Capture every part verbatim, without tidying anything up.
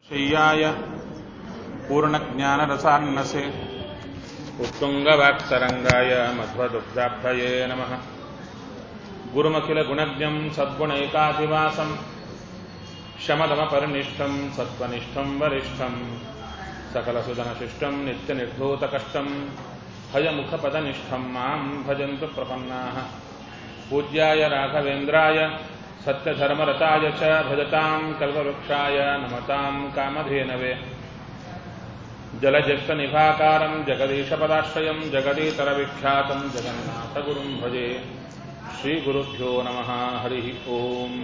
शय्याय पूर्णज्ञानरसान्नसे उत्तुङ्गवाक्तरङ्गाय मध्वदुग्धाब्धये नमः। गुरुमखिलगुणज्ञं सद्गुणैकाधिवासं शमदमपरिनिष्ठं सत्त्वनिष्ठं वरिष्ठं सकलसुजनशिष्टं नित्यनिर्धूतकष्टं हयमुखपदनिष्ठं मां भजन्तु प्रपन्नाः। पूज्याय राघवेन्द्राय सत्यधर्मरताय च भजतां कल्पवृक्षाय नमतां कामधेनवे। जलजस्तनिभाकारं जगदीशपदाश्रयं जगदीतरविख्यातं जगन्नाथगुरुं भजे। श्रीगुरुभ्यो नमः। हरिः ओम्।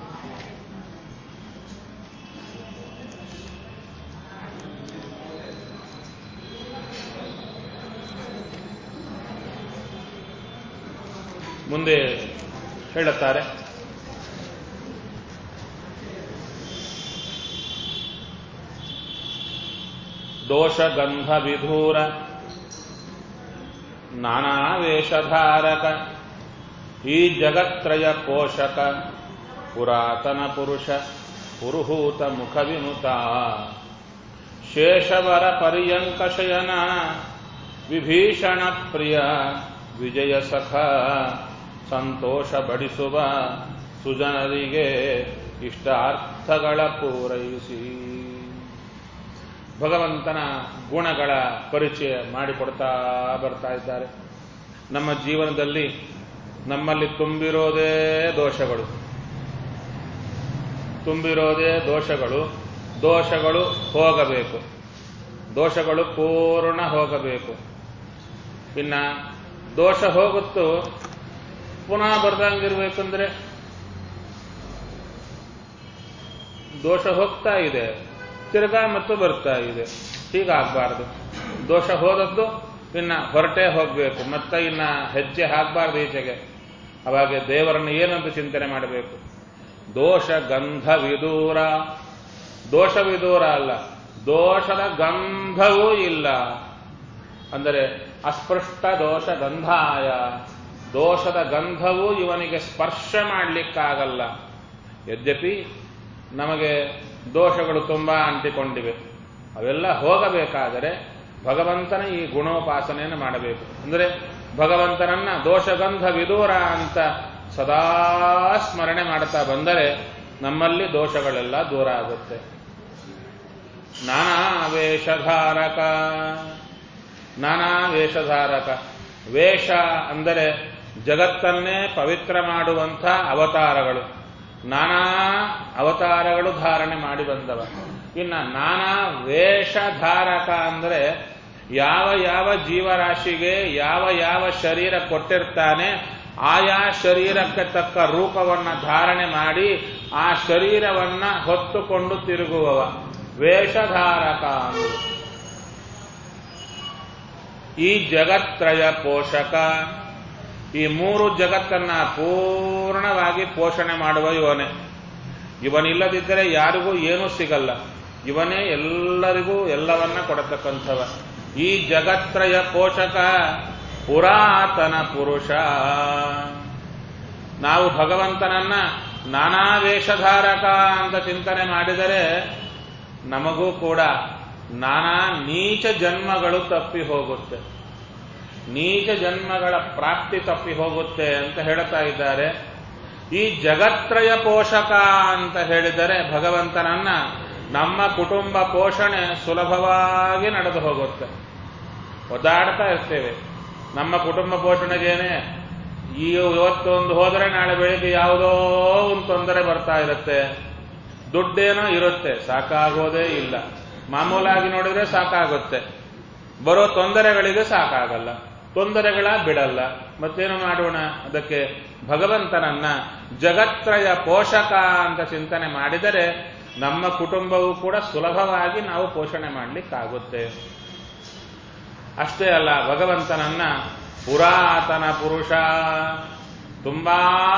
ಮುಂದೆ ಹೇಳುತ್ತಾರೆ, ದೋಷಗಂಧ ವಿಧೂರ ನಾನಾ ವೇಷಧಾರಕ ಈ ಜಗತ್ರಯ ಪೋಷಕ ಪುರಾತನ ಪುರುಷ ಪುರುಹೂತ ಮುಖ ವಿನುತ ಶೇಷವರ ಪರ್ಯಂಕ ಶಯನ ವಿಭೀಷಣ ಪ್ರಿಯ ವಿಜಯ ಸಖ ಸಂತೋಷ ಬಡಿಸುವ ಸುಜನರಿಗೆ ಇಷ್ಟಾರ್ಥಗಳ ಪೂರೈಸಿ. ಭಗವಂತನ ಗುಣಗಳ ಪರಿಚಯ ಮಾಡಿಕೊಡ್ತಾ ಬರ್ತಾ ಇದ್ದಾರೆ. ನಮ್ಮ ಜೀವನದಲ್ಲಿ ನಮ್ಮಲ್ಲಿ ತುಂಬಿರೋದೇ ದೋಷಗಳು ತುಂಬಿರೋದೇ ದೋಷಗಳು ದೋಷಗಳು ಹೋಗಬೇಕು, ದೋಷಗಳು ಪೂರ್ಣ ಹೋಗಬೇಕು. ಇನ್ನ ದೋಷ ಹೋಗುತ್ತೋ ಪುನಃ ಬರ್ದಂಗಿರ್ಬೇಕಂದ್ರೆ ದೋಷ ಹೋಗ್ತಾ ಇದೆ, ತಿರ್ಗಾ ಮತ್ತು ಬರ್ತಾ ಇದೆ. ಹೀಗಾಗಬಾರ್ದು. ದೋಷ ಹೋದದ್ದು ಇನ್ನ ಹೊರಟೇ ಹೋಗಬೇಕು, ಮತ್ತೆ ಇನ್ನ ಹೆಜ್ಜೆ ಹಾಕಬಾರ್ದು ಈಚೆಗೆ. ಅವಾಗ ದೇವರನ್ನು ಏನಂತ ಚಿಂತನೆ ಮಾಡಬೇಕು? ದೋಷ ಗಂಧ ವಿದೂರ. ದೋಷ ವಿದೂರ ಅಲ್ಲ, ದೋಷದ ಗಂಧವೂ ಇಲ್ಲ. ಅಂದರೆ ಅಸ್ಪೃಷ್ಟ ದೋಷ ಗಂಧಾಯ, ದೋಷದ ಗಂಧವೂ ಇವನಿಗೆ ಸ್ಪರ್ಶ ಮಾಡಲಿಕ್ಕಾಗಲ್ಲ. ಯದ್ಯಪಿ ನಮಗೆ ದೋಷಗಳು ತುಂಬಾ ಅಂಟಿಕೊಂಡಿವೆ, ಅವೆಲ್ಲ ಹೋಗಬೇಕಾದರೆ ಭಗವಂತನ ಈ ಗುಣೋಪಾಸನೆಯನ್ನು ಮಾಡಬೇಕು. ಅಂದರೆ ಭಗವಂತನನ್ನ ದೋಷಗಂಧ ವಿದೂರ ಅಂತ ಸದಾ ಸ್ಮರಣೆ ಮಾಡ್ತಾ ಬಂದರೆ ನಮ್ಮಲ್ಲಿ ದೋಷಗಳೆಲ್ಲ ದೂರ ಆಗುತ್ತೆ. ನಾನಾ ವೇಷಧಾರಕ. ನಾನಾ ವೇಷಧಾರಕ. ವೇಷ ಅಂದರೆ ಜಗತ್ತನ್ನೇ ಪವಿತ್ರ ಮಾಡುವಂಥ ಅವತಾರಗಳು. ನಾನಾ ಅವತಾರಗಳು ಧಾರಣೆ ಮಾಡಿ ಬಂದವ. ಇನ್ನು ನಾನಾ ವೇಷಧಾರಕ ಅಂದರೆ ಯಾವ ಯಾವ ಜೀವರಾಶಿಗೆ ಯಾವ ಯಾವ ಶರೀರ ಕೊಟ್ಟಿರ್ತಾನೆ ಆಯಾ ಶರೀರಕ್ಕೆ ತಕ್ಕ ರೂಪವನ್ನ ಧಾರಣೆ ಮಾಡಿ ಆ ಶರೀರವನ್ನ ಹೊತ್ತುಕೊಂಡು ತಿರುಗುವವ ವೇಷಧಾರಕ. ಈ ಜಗತ್ರಯ ಪೋಷಕ. ಈ ಮೂರು ಜಗತ್ತನ್ನ ಪೂರ್ಣವಾಗಿ ಪೋಷಣೆ ಮಾಡುವ ಇವನೇ. ಇವನಿಲ್ಲದಿದ್ದರೆ ಯಾರಿಗೂ ಏನೂ ಸಿಗಲ್ಲ. ಇವನೇ ಎಲ್ಲರಿಗೂ ಎಲ್ಲವನ್ನ ಕೊಡತಕ್ಕಂಥವ. ಈ ಜಗತ್ರಯ ಪೋಷಕ ಪುರಾತನ ಪುರುಷ. ನಾವು ಭಗವಂತನನ್ನ ನಾನಾ ವೇಷಧಾರಕ ಅಂತ ಚಿಂತನೆ ಮಾಡಿದರೆ ನಮಗೂ ಕೂಡ ನಾನಾ ನೀಚ ಜನ್ಮಗಳು ತಪ್ಪಿ ಹೋಗುತ್ತೆ, ನೀಚ ಜನ್ಮಗಳ ಪ್ರಾಪ್ತಿ ತಪ್ಪಿ ಹೋಗುತ್ತೆ ಅಂತ ಹೇಳ್ತಾ ಇದ್ದಾರೆ. ಈ ಜಗತ್ರಯ ಪೋಷಕ ಅಂತ ಹೇಳಿದರೆ ಭಗವಂತನನ್ನ ನಮ್ಮ ಕುಟುಂಬ ಪೋಷಣೆ ಸುಲಭವಾಗಿ ನಡೆದು ಹೋಗುತ್ತೆ. ಒದ್ದಾಡ್ತಾ ಇರ್ತೇವೆ ನಮ್ಮ ಕುಟುಂಬ ಪೋಷಣೆಗೇನೆ. ಈ ಇವತ್ತೊಂದು ಹೋದರೆ ನಾಳೆ ಬೆಳಿಗ್ಗೆ ಯಾವುದೋ ಒಂದು ತೊಂದರೆ ಬರ್ತಾ ಇರುತ್ತೆ. ದುಡ್ಡೇನೋ ಇರುತ್ತೆ, ಸಾಕಾಗೋದೇ ಇಲ್ಲ. ಮಾಮೂಲಾಗಿ ನೋಡಿದ್ರೆ ಸಾಕಾಗುತ್ತೆ, ಬರೋ ತೊಂದರೆಗಳಿಗೆ ಸಾಕಾಗಲ್ಲ. ತೊಂದರೆಗಳ ಬಿಡಲ್ಲ. ಮತ್ತೇನು ಮಾಡೋಣ? ಅದಕ್ಕೆ ಭಗವಂತನನ್ನ ಜಗತ್ರಯ ಪೋಷಕ ಅಂತ ಚಿಂತನೆ ಮಾಡಿದರೆ ನಮ್ಮ ಕುಟುಂಬವೂ ಕೂಡ ಸುಲಭವಾಗಿ ನಾವು ಪೋಷಣೆ ಮಾಡಲಿಕ್ಕಾಗುತ್ತೆ. ಅಷ್ಟೇ ಅಲ್ಲ, ಭಗವಂತನನ್ನ ಪುರಾತನ ಪುರುಷ. ತುಂಬಾ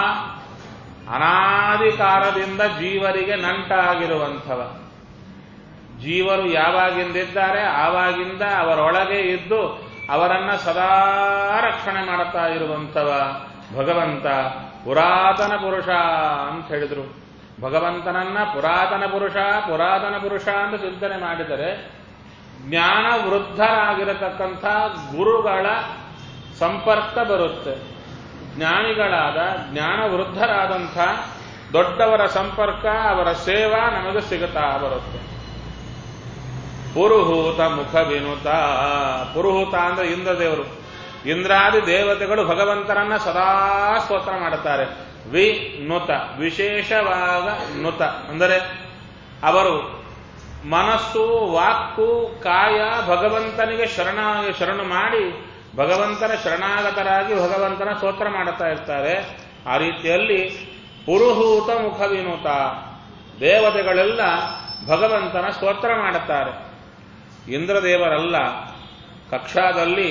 ಅನಾದಿಕಾಲದಿಂದ ಜೀವರಿಗೆ ನಂಟಾಗಿರುವಂಥವ. ಜೀವರು ಯಾವಾಗಿಂದಿದ್ದಾರೆ ಆವಾಗಿಂದ ಅವರೊಳಗೆ ಇದ್ದು ಅವರನ್ನ ಸದಾ ರಕ್ಷಣೆ ಮಾಡುತ್ತಾ ಇರುವಂಥವ ಭಗವಂತ ಪುರಾತನ ಪುರುಷ ಅಂತ ಹೇಳಿದ್ರು. ಭಗವಂತನನ್ನ ಪುರಾತನ ಪುರುಷ ಪುರಾತನ ಪುರುಷ ಅಂತ ಚಿಂತನೆ ಮಾಡಿದರೆ ಜ್ಞಾನ ವೃದ್ಧರಾಗಿರತಕ್ಕಂಥ ಗುರುಗಳ ಸಂಪರ್ಕ ಬರುತ್ತೆ. ಜ್ಞಾನಿಗಳಾದ ಜ್ಞಾನ ವೃದ್ಧರಾದಂಥ ದೊಡ್ಡವರ ಸಂಪರ್ಕ, ಅವರ ಸೇವಾ ನಮಗೆ ಸಿಗುತ್ತಾ ಬರುತ್ತೆ. ಪುರುಹೂತ ಮುಖ ವಿನುತ. ಪುರುಹೂತ ಅಂದ್ರೆ ಇಂದ್ರದೇವರು. ಇಂದ್ರಾದಿ ದೇವತೆಗಳು ಭಗವಂತನನ್ನ ಸದಾ ಸ್ತೋತ್ರ ಮಾಡುತ್ತಾರೆ. ವಿನುತ ವಿಶೇಷವಾದ ನುತ ಅಂದರೆ ಅವರು ಮನಸ್ಸು ವಾಕ್ಕು ಕಾಯ ಭಗವಂತನಿಗೆ ಶರಣ ಶರಣು ಮಾಡಿ ಭಗವಂತನ ಶರಣಾಗತರಾಗಿ ಭಗವಂತನ ಸ್ತೋತ್ರ ಮಾಡುತ್ತಾ ಇರ್ತಾರೆ. ಆ ರೀತಿಯಲ್ಲಿ ಪುರುಹೂತ ಮುಖ ವಿನುತ ದೇವತೆಗಳೆಲ್ಲ ಭಗವಂತನ ಸ್ತೋತ್ರ ಮಾಡುತ್ತಾರೆ. ಇಂದ್ರದೇವರಲ್ಲ. ಕಕ್ಷಾದಲ್ಲಿ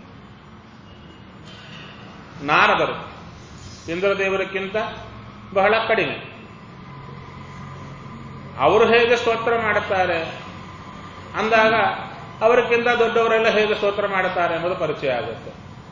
ನಾರದರು ಇಂದ್ರದೇವರಕ್ಕಿಂತ ಬಹಳ ಕಡಿಮೆ. ಅವರು ಹೇಗೆ ಸ್ತೋತ್ರ ಮಾಡುತ್ತಾರೆ ಅಂದಾಗ ಅವರಿಗಿಂತ ದೊಡ್ಡವರೆಲ್ಲ ಹೇಗೆ ಸ್ತೋತ್ರ ಮಾಡುತ್ತಾರೆ ಎಂಬುದು ಪರಿಚಯ ಆಗುತ್ತೆ.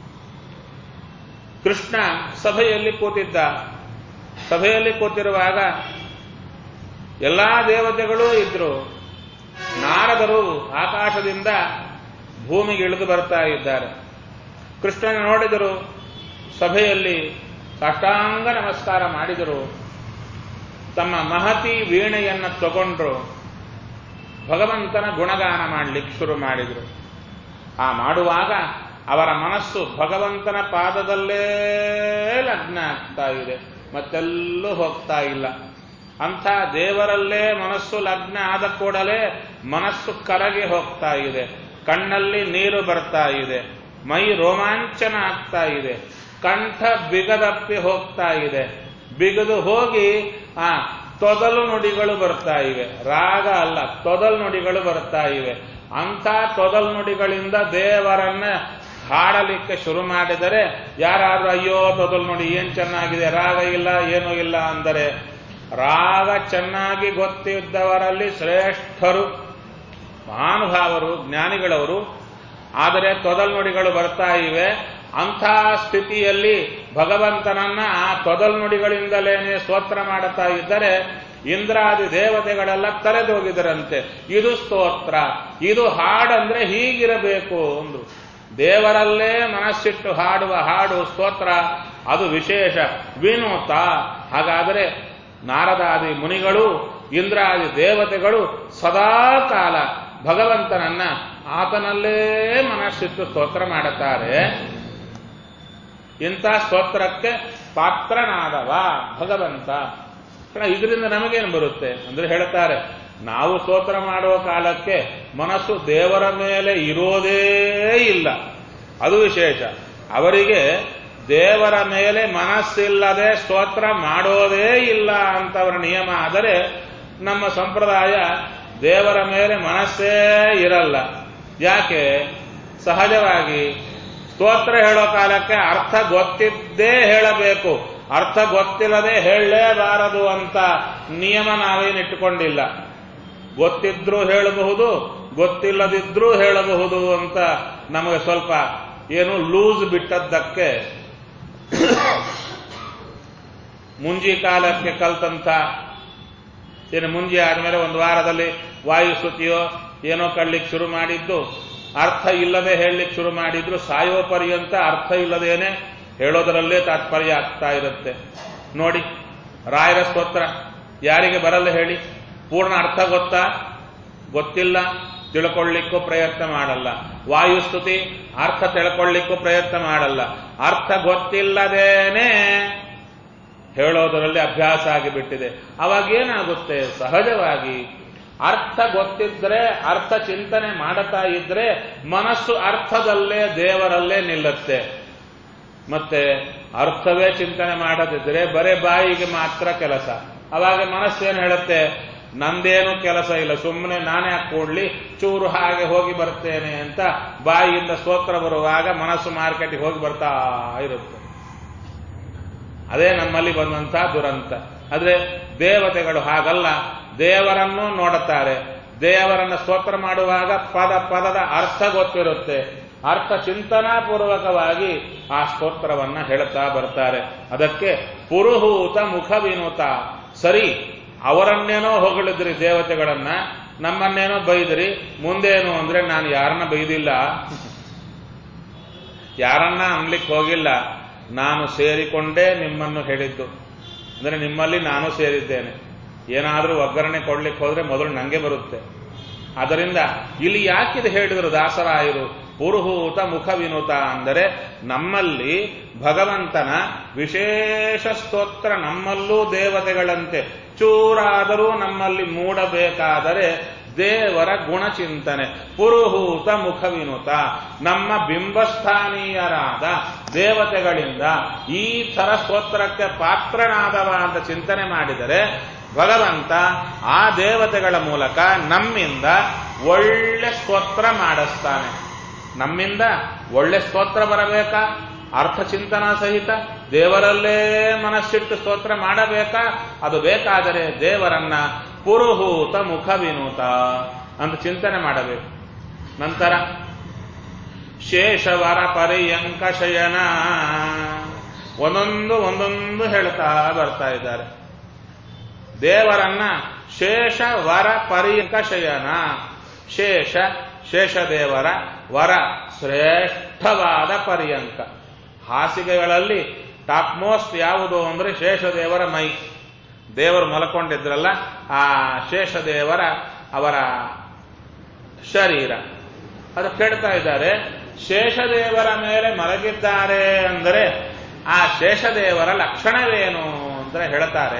ಕೃಷ್ಣ ಸಭೆಯಲ್ಲಿ ಕೂತಿದ್ದ. ಸಭೆಯಲ್ಲಿ ಕೂತಿರುವಾಗ ಎಲ್ಲಾ ದೇವತೆಗಳೂ ಇದ್ರು. ನಾರದರು ಆಕಾಶದಿಂದ ಭೂಮಿಗೆ ಇಳಿದು ಬರ್ತಾ ಇದ್ದಾರೆ. ಕೃಷ್ಣನ ನೋಡಿದರು. ಸಭೆಯಲ್ಲಿ ಸಾಷ್ಟಾಂಗ ನಮಸ್ಕಾರ ಮಾಡಿದರು. ತಮ್ಮ ಮಹತಿ ವೀಣೆಯನ್ನು ತಗೊಂಡ್ರು. ಭಗವಂತನ ಗುಣಗಾನ ಮಾಡಲಿಕ್ಕೆ ಶುರು ಮಾಡಿದರು. ಆ ಮಾಡುವಾಗ ಅವರ ಮನಸ್ಸು ಭಗವಂತನ ಪಾದದಲ್ಲೇ ಲಗ್ನ ಆಗ್ತಾ ಇದೆ, ಮತ್ತೆಲ್ಲೂ ಹೋಗ್ತಾ ಇಲ್ಲ. ಅಂಥ ದೇವರಲ್ಲೇ ಮನಸ್ಸು ಲಗ್ನ ಆದ ಕೂಡಲೇ ಮನಸ್ಸು ಕರಗಿ ಹೋಗ್ತಾ ಇದೆ, ಕಣ್ಣಲ್ಲಿ ನೀರು ಬರ್ತಾ ಇದೆ, ಮೈ ರೋಮಾಂಚನ ಆಗ್ತಾ ಇದೆ, ಕಂಠ ಬಿಗದಪ್ಪಿ ಹೋಗ್ತಾ ಇದೆ. ಬಿಗದು ಹೋಗಿ ಆ ತೊದಲು ನುಡಿಗಳು ಬರ್ತಾ ಇವೆ. ರಾಗ ಅಲ್ಲ, ತೊದಲು ನುಡಿಗಳು ಬರ್ತಾ ಇವೆ. ಅಂಥ ತೊದಲು ನುಡಿಗಳಿಂದ ದೇವರನ್ನ ಹಾಡಲಿಕ್ಕೆ ಶುರು ಮಾಡಿದರೆ ಯಾರಾದ್ರೂ ಅಯ್ಯೋ ತೊದಲು ನುಡಿ ಏನ್ ಚೆನ್ನಾಗಿದೆ, ರಾಗ ಇಲ್ಲ ಏನೂ ಇಲ್ಲ ಅಂದರೆ ರಾಗ ಚೆನ್ನಾಗಿ ಗೊತ್ತಿದ್ದವರಲ್ಲಿ ಶ್ರೇಷ್ಠರು ಮಹಾನುಭಾವರು ಜ್ಞಾನಿಗಳವರು. ಆದರೆ ತೊದಲು ನುಡಿಗಳು ಬರ್ತಾ ಇವೆ. ಅಂಥ ಸ್ಥಿತಿಯಲ್ಲಿ ಭಗವಂತನನ್ನ ಆ ತೊದಲು ನುಡಿಗಳಿಂದಲೇನೆ ಸ್ತೋತ್ರ ಮಾಡುತ್ತಾ ಇದ್ದರೆ ಇಂದ್ರಾದಿ ದೇವತೆಗಳೆಲ್ಲ ತಲೆದೋಗಿದರಂತೆ. ಇದು ಸ್ತೋತ್ರ, ಇದು ಹಾಡಂದ್ರೆ ಹೀಗಿರಬೇಕು ಅಂದ್ರು. ದೇವರಲ್ಲೇ ಮನಸ್ಸಿಟ್ಟು ಹಾಡುವ ಹಾಡು ಸ್ತೋತ್ರ, ಅದು ವಿಶೇಷ ವಿನೂತ. ಹಾಗಾದರೆ ನಾರದಾದಿ ಮುನಿಗಳು ಇಂದ್ರಾದಿ ದೇವತೆಗಳು ಸದಾ ಕಾಲ ಭಗವಂತನನ್ನ ಆತನಲ್ಲೇ ಮನಸ್ಸಿಟ್ಟು ಸ್ತೋತ್ರ ಮಾಡುತ್ತಾರೆ. ಇಂಥ ಸ್ತೋತ್ರಕ್ಕೆ ಪಾತ್ರನಾದವ ಭಗವಂತ. ಇದರಿಂದ ನಮಗೇನು ಬರುತ್ತೆ ಅಂದ್ರೆ ಹೇಳ್ತಾರೆ, ನಾವು ಸ್ತೋತ್ರ ಮಾಡುವ ಕಾಲಕ್ಕೆ ಮನಸ್ಸು ದೇವರ ಮೇಲೆ ಇರೋದೇ ಇಲ್ಲ, ಅದು ವಿಶೇಷ. ಅವರಿಗೆ ದೇವರ ಮೇಲೆ ಮನಸ್ಸಿಲ್ಲದೆ ಸ್ತೋತ್ರ ಮಾಡೋದೇ ಇಲ್ಲ ಅಂತವರ ನಿಯಮ. ಆದರೆ ನಮ್ಮ ಸಂಪ್ರದಾಯ ದೇವರ ಮೇಲೆ ಮನಸ್ಸೇ ಇರಲ್ಲ. ಯಾಕೆ? ಸಹಜವಾಗಿ ಸ್ತೋತ್ರ ಹೇಳೋ ಕಾಲಕ್ಕೆ ಅರ್ಥ ಗೊತ್ತಿದ್ದೇ ಹೇಳಬೇಕು, ಅರ್ಥ ಗೊತ್ತಿಲ್ಲದೆ ಹೇಳಲೇಬಾರದು ಅಂತ ನಿಯಮ ನಾವೇನಿಟ್ಟುಕೊಂಡಿಲ್ಲ. ಗೊತ್ತಿದ್ರೂ ಹೇಳಬಹುದು, ಗೊತ್ತಿಲ್ಲದಿದ್ರೂ ಹೇಳಬಹುದು ಅಂತ ನಮಗೆ ಸ್ವಲ್ಪ ಏನು ಲೂಸ್ ಬಿಟ್ಟದ್ದಕ್ಕೆ ಮುಂಜಿ ಕಾಲಕ್ಕೆ ಕಲ್ತಂತ ಏನು ಮುಂಜಿ ಆದ್ಮೇಲೆ ಒಂದು ವಾರದಲ್ಲಿ ವಾಯುಸ್ತುತಿಯೋ ಏನೋ ಕಳ್ಲಿಕ್ಕೆ ಶುರು ಮಾಡಿದ್ದು, ಅರ್ಥ ಇಲ್ಲದೆ ಹೇಳಲಿಕ್ಕೆ ಶುರು ಮಾಡಿದ್ರು, ಸಾಯೋ ಪರ್ಯಂತ ಅರ್ಥ ಇಲ್ಲದೇನೆ ಹೇಳೋದರಲ್ಲೇ ತಾತ್ಪರ್ಯ ಆಗ್ತಾ ಇರುತ್ತೆ. ನೋಡಿ, ರಾಯರ ಸ್ತೋತ್ರ ಯಾರಿಗೆ ಬರಲ್ಲ ಹೇಳಿ? ಪೂರ್ಣ ಅರ್ಥ ಗೊತ್ತಾ? ಗೊತ್ತಿಲ್ಲ, ತಿಳ್ಕೊಳ್ಳಿಕ್ಕೂ ಪ್ರಯತ್ನ ಮಾಡಲ್ಲ. ವಾಯುಸ್ತುತಿ ಅರ್ಥ ತಿಳ್ಕೊಳ್ಳಿಕ್ಕೂ ಪ್ರಯತ್ನ ಮಾಡಲ್ಲ. ಅರ್ಥ ಗೊತ್ತಿಲ್ಲದೇನೆ ಹೇಳೋದರಲ್ಲಿ ಅಭ್ಯಾಸ ಆಗಿಬಿಟ್ಟಿದೆ. ಅವಾಗೇನಾಗುತ್ತೆ? ಸಹಜವಾಗಿ ಅರ್ಥ ಗೊತ್ತಿದ್ರೆ, ಅರ್ಥ ಚಿಂತನೆ ಮಾಡುತ್ತಾ ಇದ್ರೆ ಮನಸ್ಸು ಅರ್ಥದಲ್ಲೇ ದೇವರಲ್ಲೇ ನಿಲ್ಲುತ್ತೆ. ಮತ್ತೆ ಅರ್ಥವೇ ಚಿಂತನೆ ಮಾಡದಿದ್ರೆ ಬರೇ ಬಾಯಿಗೆ ಮಾತ್ರ ಕೆಲಸ. ಅವಾಗ ಮನಸ್ಸೇನು ಹೇಳುತ್ತೆ? ನಂದೇನು ಕೆಲಸ ಇಲ್ಲ, ಸುಮ್ಮನೆ ನಾನೇ ಹಾಕೊಡ್ಲಿ, ಚೂರು ಹಾಗೆ ಹೋಗಿ ಬರ್ತೇನೆ ಅಂತ ಬಾಯಿಯಿಂದ ಸ್ತೋತ್ರ ಬರುವಾಗ ಮನಸ್ಸು ಮಾರ್ಕೆಟಿಗೆ ಹೋಗಿ ಬರ್ತಾ ಇರುತ್ತೆ. ಅದೇ ನಮ್ಮಲ್ಲಿ ಬಂದಂಥ ದುರಂತ. ಆದ್ರೆ ದೇವತೆಗಳು ಹಾಗಲ್ಲ, ದೇವರನ್ನು ನೋಡುತ್ತಾರೆ. ದೇವರನ್ನು ಸ್ತೋತ್ರ ಮಾಡುವಾಗ ಪದ ಪದದ ಅರ್ಥ ಗೊತ್ತಿರುತ್ತೆ. ಅರ್ಥ ಚಿಂತನಾಪೂರ್ವಕವಾಗಿ ಆ ಸ್ತೋತ್ರವನ್ನ ಹೇಳುತ್ತಾ ಬರ್ತಾರೆ. ಅದಕ್ಕೆ ಪುರುಹೂತ ಮುಖ ವಿನುತ. ಸರಿ, ಅವರನ್ನೇನೋ ಹೊಗಳಿದ್ರಿ ದೇವತೆಗಳನ್ನ, ನಮ್ಮನ್ನೇನೋ ಬೈದ್ರಿ, ಮುಂದೇನು ಅಂದ್ರೆ ನಾನು ಯಾರನ್ನ ಬೈದಿಲ್ಲ, ಯಾರನ್ನ ಅನ್ಲಿಕ್ಕೆ ಹೋಗಿಲ್ಲ, ನಾನು ಸೇರಿಕೊಂಡೇ ನಿಮ್ಮನ್ನು ಹೇಳಿದ್ದು. ಅಂದ್ರೆ ನಿಮ್ಮಲ್ಲಿ ನಾನು ಸೇರಿದ್ದೇನೆ. ಏನಾದರೂ ಒಗ್ಗರಣೆ ಕೊಡ್ಲಿಕ್ಕೆ ಹೋದ್ರೆ ಮೊದಲು ನಂಗೆ ಬರುತ್ತೆ. ಆದ್ದರಿಂದ ಇಲ್ಲಿ ಯಾಕಿದು ಹೇಳಿದರು ದಾಸರಾಯರು? ಪುರುಹೂತ ಮುಖ ವಿನುತ ಅಂದರೆ ನಮ್ಮಲ್ಲಿ ಭಗವಂತನ ವಿಶೇಷ ಸ್ತೋತ್ರ ನಮ್ಮಲ್ಲೂ ದೇವತೆಗಳಂತೆ ಚೂರಾದರೂ ನಮ್ಮಲ್ಲಿ ಮೂಡಬೇಕಾದರೆ ದೇವರ ಗುಣಚಿಂತನೆ. ಪುರುಹೂತ ಮುಖ ವಿನುತ ನಮ್ಮ ಬಿಂಬಸ್ಥಾನೀಯರಾದ ದೇವತೆಗಳಿಂದ ಈ ಥರ ಸ್ತೋತ್ರಕ್ಕೆ ಪಾತ್ರನಾದವ ಅಂತ ಚಿಂತನೆ ಮಾಡಿದರೆ ಭಗವಂತ ಆ ದೇವತೆಗಳ ಮೂಲಕ ನಮ್ಮಿಂದ ಒಳ್ಳೆ ಸ್ತೋತ್ರ ಮಾಡಿಸ್ತಾನೆ. ನಮ್ಮಿಂದ ಒಳ್ಳೆ ಸ್ತೋತ್ರ ಬರಬೇಕಾ? ಅರ್ಥಚಿಂತನ ಸಹಿತ ದೇವರಲ್ಲೇ ಮನಸ್ಸಿಟ್ಟು ಸ್ತೋತ್ರ ಮಾಡಬೇಕಾ? ಅದು ಬೇಕಾದರೆ ದೇವರನ್ನ ಪುರುಹೂತ ಮುಖ ವಿನುತ ಅಂತ ಚಿಂತನೆ ಮಾಡಬೇಕು. ನಂತರ ಶೇಷವರ ಪರ್ಯಂಕ ಶಯನ ಒಂದೊಂದು ಒಂದೊಂದು ಹೇಳ್ತಾ ಬರ್ತಾ ಇದ್ದಾರೆ. ದೇವರನ್ನ ಶೇಷ ವರ ಪರ್ಯಂಕ ಶಯನ, ಶೇಷ ಶೇಷದೇವರ ವರ ಶ್ರೇಷ್ಠವಾದ ಪರ್ಯಂಕ. ಹಾಸಿಗೆಗಳಲ್ಲಿ ಟಾಪ್ ಮೋಸ್ಟ್ ಯಾವುದು ಅಂದ್ರೆ ಶೇಷದೇವರ ಮೈ. ದೇವರು ಮಲ್ಕೊಂಡಿದ್ರಲ್ಲ ಆ ಶೇಷದೇವರ ಅವರ ಶರೀರ ಅದು ಕೇಳ್ತಾ ಇದ್ದಾರೆ. ಶೇಷದೇವರ ಮೇಲೆ ಮಲಗಿದ್ದಾರೆ ಅಂದರೆ ಆ ಶೇಷದೇವರ ಲಕ್ಷಣವೇನು ಅಂದ್ರೆ ಹೇಳ್ತಾರೆ,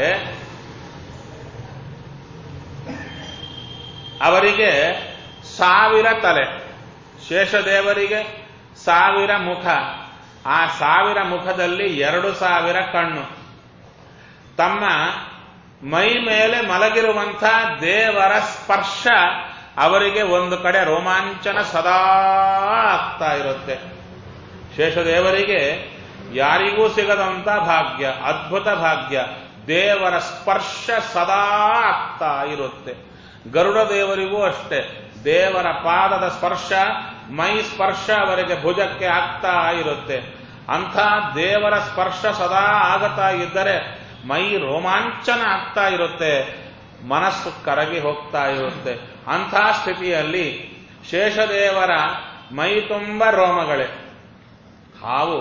ಅವರಿಗೆ ಸಾವಿರ ತಲೆ, ಶೇಷದೇವರಿಗೆ ಸಾವಿರ ಮುಖ. ಆ ಸಾವಿರ ಮುಖದಲ್ಲಿ ಎರಡು ಸಾವಿರ ಕಣ್ಣು. ತಮ್ಮ ಮೈ ಮೇಲೆ ಮಲಗಿರುವಂಥ ದೇವರ ಸ್ಪರ್ಶ ಅವರಿಗೆ ಒಂದು ಕಡೆ ರೋಮಾಂಚನ ಸದಾ ಆಗ್ತಾ ಇರುತ್ತೆ. ಶೇಷದೇವರಿಗೆ ಯಾರಿಗೂ ಸಿಗದಂಥ ಭಾಗ್ಯ, ಅದ್ಭುತ ಭಾಗ್ಯ, ದೇವರ ಸ್ಪರ್ಶ ಸದಾ ಆಗ್ತಾ ಇರುತ್ತೆ. ಗರುಡ ದೇವರಿಗೂ ಅಷ್ಟೇ, ದೇವರ ಪಾದದ ಸ್ಪರ್ಶ, ಮೈ ಸ್ಪರ್ಶ ಅವರಿಗೆ ಭುಜಕ್ಕೆ ಆಗ್ತಾ ಇರುತ್ತೆ. ಅಂಥ ದೇವರ ಸ್ಪರ್ಶ ಸದಾ ಆಗತಾ ಇದ್ದರೆ ಮೈ ರೋಮಾಂಚನ ಆಗ್ತಾ ಇರುತ್ತೆ, ಮನಸ್ಸು ಕರಗಿ ಹೋಗ್ತಾ ಇರುತ್ತೆ. ಅಂಥ ಸ್ಥಿತಿಯಲ್ಲಿ ಶೇಷದೇವರ ಮೈ ತುಂಬ ರೋಮಗಳೇ. ಹಾವು,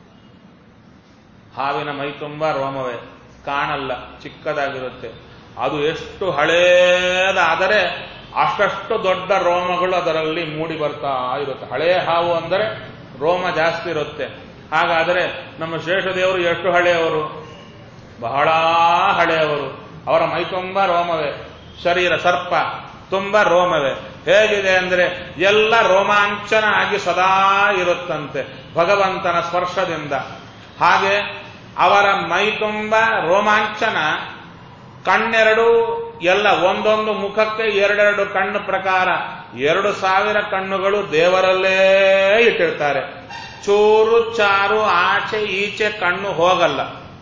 ಹಾವಿನ ಮೈ ತುಂಬ ರೋಮವೇ, ಕಾಣಲ್ಲ, ಚಿಕ್ಕದಾಗಿರುತ್ತೆ. ಅದು ಎಷ್ಟು ಹಳೇದಾದರೆ ಅಷ್ಟಷ್ಟು ದೊಡ್ಡ ರೋಮಗಳು ಅದರಲ್ಲಿ ಮೂಡಿ ಬರ್ತಾ ಇರುತ್ತೆ. ಹಳೆಯ ಹಾವು ಅಂದರೆ ರೋಮ ಜಾಸ್ತಿ ಇರುತ್ತೆ. ಹಾಗಾದರೆ ನಮ್ಮ ಶೇಷದೇವರು ಎಷ್ಟು ಹಳೆಯವರು? ಬಹಳ ಹಳೆಯವರು. ಅವರ ಮೈ ತುಂಬ ರೋಮವೇ, ಶರೀರ ಸರ್ಪ ತುಂಬ ರೋಮವೇ. ಹೇಗಿದೆ ಅಂದರೆ ಎಲ್ಲ ರೋಮಾಂಚನ ಆಗಿ ಸದಾ ಇರುತ್ತಂತೆ ಭಗವಂತನ ಸ್ಪರ್ಶದಿಂದ. ಹಾಗೆ ಅವರ ಮೈ ತುಂಬ ರೋಮಾಂಚನ, ಕಣ್ಣೆರಡು ಎಲ್ಲ ಒಂದೊಂದು ಮುಖಕ್ಕೆ ಎರಡೆರಡು ಕಣ್ಣು ಪ್ರಕಾರ ಎರಡು ಸಾವಿರ ಕಣ್ಣುಗಳು ದೇವರಲ್ಲೇ ಇಟ್ಟಿರ್ತಾರೆ. ಚೂರು ಚಾರು ಆಚೆ ಈಚೆ ಕಣ್ಣು ಹೋಗಲ್ಲ,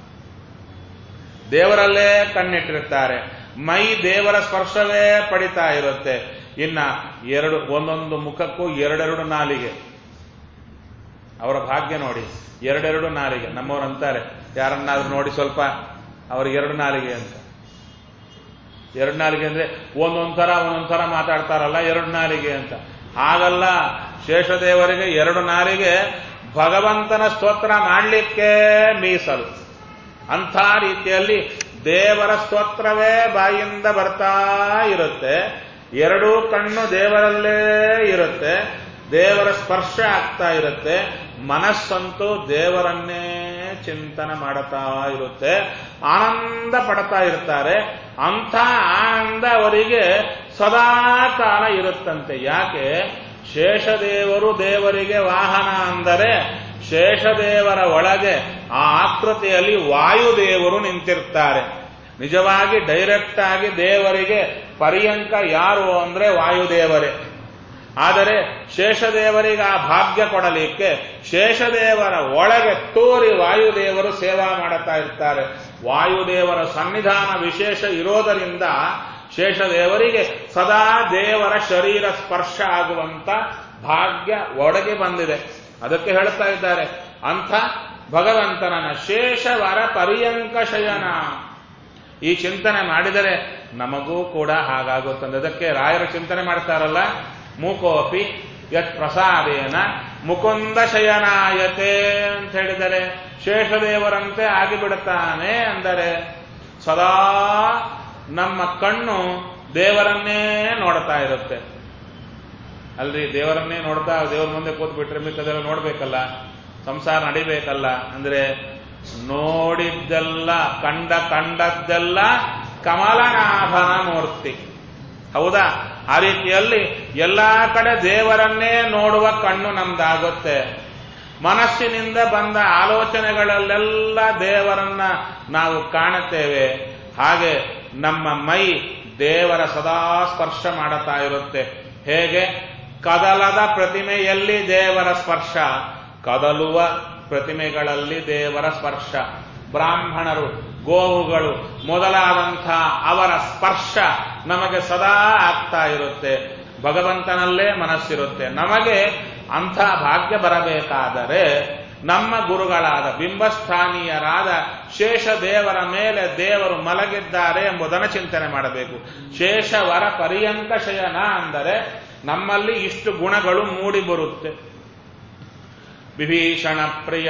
ದೇವರಲ್ಲೇ ಕಣ್ಣಿಟ್ಟಿರ್ತಾರೆ. ಮೈ ದೇವರ ಸ್ಪರ್ಶವೇ ಪಡಿತಾ ಇರುತ್ತೆ. ಇನ್ನ ಎರಡು ಒಂದೊಂದು ಮುಖಕ್ಕೂ ಎರಡೆರಡು ನಾಲಿಗೆ. ಅವರ ಭಾಗ್ಯ ನೋಡಿ, ಎರಡೆರಡು ನಾಲಿಗೆ. ನಮ್ಮವರಂತಾರೆ ಯಾರನ್ನಾದ್ರೂ ನೋಡಿ ಸ್ವಲ್ಪ ಅವ್ರಿಗೆ ಎರಡು ನಾಲಿಗೆ ಅಂತ. ಎರಡು ನಾಲಿಗೆ ಅಂದ್ರೆ ಒಂದೊಂಥರ ಒಂದೊಂಥರ ಮಾತಾಡ್ತಾರಲ್ಲ, ಎರಡು ನಾಲಿಗೆ ಅಂತ. ಹಾಗಲ್ಲ, ಶೇಷದೇವರಿಗೆ ಎರಡು ನಾಲಿಗೆ ಭಗವಂತನ ಸ್ತೋತ್ರ ಮಾಡಲಿಕ್ಕೆ ಮೀಸಲು. ಅಂಥ ರೀತಿಯಲ್ಲಿ ದೇವರ ಸ್ತೋತ್ರವೇ ಬಾಯಿಂದ ಬರ್ತಾ ಇರುತ್ತೆ. ಎರಡೂ ಕಣ್ಣು ದೇವರಲ್ಲೇ ಇರುತ್ತೆ, ದೇವರ ಸ್ಪರ್ಶ ಆಗ್ತಾ ಇರುತ್ತೆ. ಮನಸ್ಸಂತೂ ದೇವರನ್ನೇ ಚಿಂತನೆ ಮಾಡುತ್ತಾ ಇರುತ್ತೆ, ಆನಂದ ಪಡ್ತಾ ಇರ್ತಾರೆ. ಅಂಥ ಆನಂದ ಅವರಿಗೆ ಸದಾ ಕಾಲ ಇರುತ್ತಂತೆ. ಯಾಕೆ? ಶೇಷದೇವರು ದೇವರಿಗೆ ವಾಹನ ಅಂದರೆ ಶೇಷದೇವರ ಒಳಗೆ ಆ ಆಕೃತಿಯಲ್ಲಿ ವಾಯುದೇವರು ನಿಂತಿರ್ತಾರೆ. ನಿಜವಾಗಿ ಡೈರೆಕ್ಟ್ ಆಗಿ ದೇವರಿಗೆ ಪರ್ಯಂಕ ಯಾರು ಅಂದ್ರೆ ವಾಯುದೇವರೇ. ಆದರೆ ಶೇಷದೇವರಿಗೆ ಆ ಭಾಗ್ಯ ಕೊಡಲಿಕ್ಕೆ ಶೇಷದೇವರ ಒಳಗೆ ತೋರಿ ವಾಯುದೇವರು ಸೇವಾ ಮಾಡುತ್ತಾ ಇರ್ತಾರೆ. ವಾಯುದೇವರ ಸನ್ನಿಧಾನ ವಿಶೇಷ ಇರೋದರಿಂದ ಶೇಷದೇವರಿಗೆ ಸದಾ ದೇವರ ಶರೀರ ಸ್ಪರ್ಶ ಆಗುವಂತ ಭಾಗ್ಯ ಒಳಗೆ ಬಂದಿದೆ. ಅದಕ್ಕೆ ಹೇಳ್ತಾ ಇದ್ದಾರೆ, ಅಂಥ ಭಗವಂತನನ್ನ ಶೇಷವರ ಪರ್ಯಂಕ ಶಯನ, ಈ ಚಿಂತನೆ ಮಾಡಿದರೆ ನಮಗೂ ಕೂಡ ಹಾಗಾಗುತ್ತದೆ. ಅದಕ್ಕೆ ರಾಯರು ಚಿಂತನೆ ಮಾಡ್ತಾರಲ್ಲ, ಮೂಕೋಪಿ ಯತ್ ಪ್ರಸಾದೇನ ಮುಕುಂದ ಶಯನಾಯತೆ ಅಂತ ಹೇಳಿದರೆ ಶೇಷದೇವರಂತೆ ಆಗಿಬಿಡುತ್ತಾನೆ ಅಂದರೆ ಸದಾ ನಮ್ಮ ಕಣ್ಣು ದೇವರನ್ನೇ ನೋಡ್ತಾ ಇರುತ್ತೆ. ಅಲ್ರಿ, ದೇವರನ್ನೇ ನೋಡ್ತಾ ದೇವರ ಮುಂದೆ ಕೂತ್ಬಿಟ್ರೆ ಮಿಕ್ಕದೆಲ್ಲ ನೋಡ್ಬೇಕಲ್ಲ, ಸಂಸಾರ ನಡಿಬೇಕಲ್ಲ. ಅಂದ್ರೆ ನೋಡಿದ್ದೆಲ್ಲ ಕಂಡ ಕಂಡದ್ದೆಲ್ಲ ಕಮಲನಾಭನ ಮೂರ್ತಿ. ಹೌದಾ? ಆ ರೀತಿಯಲ್ಲಿ ಎಲ್ಲಾ ಕಡೆ ದೇವರನ್ನೇ ನೋಡುವ ಕಣ್ಣು ನಮ್ದಾಗುತ್ತೆ. ಮನಸ್ಸಿನಿಂದ ಬಂದ ಆಲೋಚನೆಗಳಲ್ಲೆಲ್ಲ ದೇವರನ್ನ ನಾವು ಕಾಣುತ್ತೇವೆ. ಹಾಗೆ ನಮ್ಮ ಮೈ ದೇವರ ಸದಾ ಸ್ಪರ್ಶ ಮಾಡುತ್ತಾ ಇರುತ್ತೆ. ಹೇಗೆ ಕದಲದ ಪ್ರತಿಮೆಯಲ್ಲಿ ದೇವರ ಸ್ಪರ್ಶ, ಕದಲುವ ಪ್ರತಿಮೆಗಳಲ್ಲಿ ದೇವರ ಸ್ಪರ್ಶ. ಬ್ರಾಹ್ಮಣರು, ಗೋವುಗಳು ಮೊದಲಾದಂಥ ಅವರ ಸ್ಪರ್ಶ ನಮಗೆ ಸದಾ ಆಗ್ತಾ ಇರುತ್ತೆ. ಭಗವಂತನಲ್ಲೇ ಮನಸ್ಸಿರುತ್ತೆ. ನಮಗೆ ಅಂಥ ಭಾಗ್ಯ ಬರಬೇಕಾದರೆ ನಮ್ಮ ಗುರುಗಳಾದ ಬಿಂಬಸ್ಥಾನೀಯರಾದ ಶೇಷದೇವರ ಮೇಲೆ ದೇವರು ಮಲಗಿದ್ದಾರೆ ಎಂಬುದನ್ನು ಚಿಂತನೆ ಮಾಡಬೇಕು. ಶೇಷವರ ಪರ್ಯಂಕ ಶಯನ ಅಂದರೆ ನಮ್ಮಲ್ಲಿ ಇಷ್ಟು ಗುಣಗಳು ಮೂಡಿ ಬರುತ್ತೆ. ವಿಭೀಷಣ ಪ್ರಿಯ,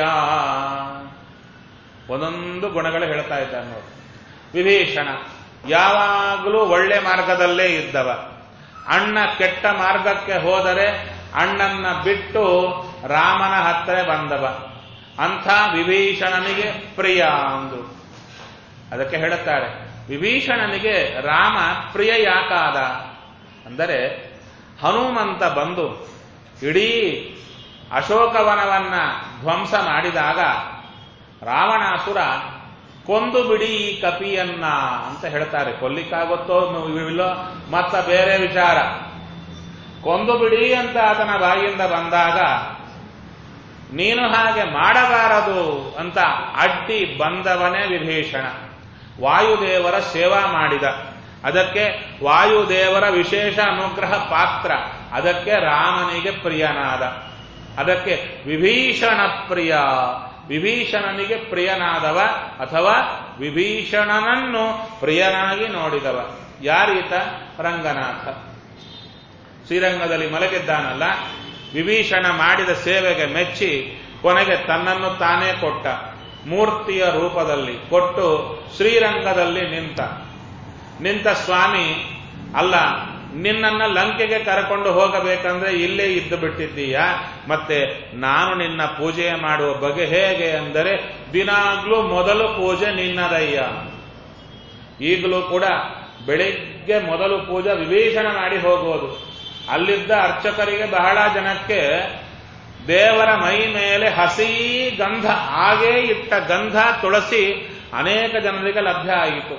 ಒಂದೊಂದು ಗುಣಗಳು ಹೇಳ್ತಾ ಇದ್ದಾರೆ ನೋಡಿ. ವಿಭೀಷಣ ಯಾವಾಗಲೂ ಒಳ್ಳೆ ಮಾರ್ಗದಲ್ಲೇ ಇದ್ದವ. ಅಣ್ಣ ಕೆಟ್ಟ ಮಾರ್ಗಕ್ಕೆ ಹೋದರೆ ಅಣ್ಣನ್ನ ಬಿಟ್ಟು ರಾಮನ ಹತ್ತಿರ ಬಂದವ. ಅಂಥ ವಿಭೀಷಣನಿಗೆ ಪ್ರಿಯ ಅಂದ್ರು. ಅದಕ್ಕೆ ಹೇಳುತ್ತಾರೆ, ವಿಭೀಷಣನಿಗೆ ರಾಮ ಪ್ರಿಯ ಯಾಕಾದ ಅಂದರೆ, ಹನುಮಂತ ಬಂದು ಇಡೀ ಅಶೋಕವನವನ್ನ ಧ್ವಂಸ ಮಾಡಿದಾಗ ರಾವಣಾಸುರ ಕೊಂದು ಬಿಡಿ ಈ ಕಪಿಯನ್ನ ಅಂತ ಹೇಳ್ತಾರೆ. ಕೊಲ್ಲಿಕ್ಕಾಗುತ್ತೋ ಇಲ್ಲೋ ಮತ್ತ ಬೇರೆ ವಿಚಾರ. ಕೊಂದು ಬಿಡಿ ಅಂತ ಆತನ ಬಾಯಿಯಿಂದ ಬಂದಾಗ ನೀನು ಹಾಗೆ ಮಾಡಬಾರದು ಅಂತ ಅಡ್ಡಿ ಬಂದವನೇ ವಿಭೀಷಣ. ವಾಯುದೇವರ ಸೇವಾ ಮಾಡಿದ, ಅದಕ್ಕೆ ವಾಯುದೇವರ ವಿಶೇಷ ಅನುಗ್ರಹ ಪಾತ್ರ, ಅದಕ್ಕೆ ರಾಮನಿಗೆ ಪ್ರಿಯನಾದ. ಅದಕ್ಕೆ ವಿಭೀಷಣ ಪ್ರಿಯ, ವಿಭೀಷಣನಿಗೆ ಪ್ರಿಯನಾದವ ಅಥವಾ ವಿಭೀಷಣನನ್ನು ಪ್ರಿಯನಾಗಿ ನೋಡಿದವ. ಯಾರೀತ? ರಂಗನಾಥ. ಶ್ರೀರಂಗದಲ್ಲಿ ಮಲಗಿದ್ದಾನಲ್ಲ, ವಿಭೀಷಣ ಮಾಡಿದ ಸೇವೆಗೆ ಮೆಚ್ಚಿ ಕೊನೆಗೆ ತನ್ನನ್ನು ತಾನೇ ಕೊಟ್ಟ. ಮೂರ್ತಿಯ ರೂಪದಲ್ಲಿ ಕೊಟ್ಟು ಶ್ರೀರಂಗದಲ್ಲಿ ನಿಂತ ನಿಂತ ಸ್ವಾಮಿ, ಅಲ್ಲ ನಿನ್ನನ್ನ ಲಂಕೆಗೆ ಕರ್ಕೊಂಡು ಹೋಗಬೇಕಂದ್ರೆ ಇಲ್ಲೇ ಇದ್ದು ಬಿಟ್ಟಿದ್ದೀಯಾ, ಮತ್ತೆ ನಾನು ನಿನ್ನ ಪೂಜೆ ಮಾಡುವ ಬಗೆ ಹೇಗೆ ಅಂದರೆ ದಿನಾಗ್ಲೂ ಮೊದಲು ಪೂಜೆ ನಿನ್ನದಯ್ಯ. ಈಗಲೂ ಕೂಡ ಬೆಳಿಗ್ಗೆ ಮೊದಲು ಪೂಜೆ ವಿಭೀಷಣ ಮಾಡಿ ಹೋಗೋದು. ಅಲ್ಲಿದ್ದ ಅರ್ಚಕರಿಗೆ ಬಹಳ ಜನಕ್ಕೆ ದೇವರ ಮೈ ಮೇಲೆ ಹಸಿ ಗಂಧ, ಹಾಗೇ ಇಟ್ಟ ಗಂಧ ತುಳಸಿ ಅನೇಕ ಜನರಿಗೆ ಲಭ್ಯ ಆಯಿತು.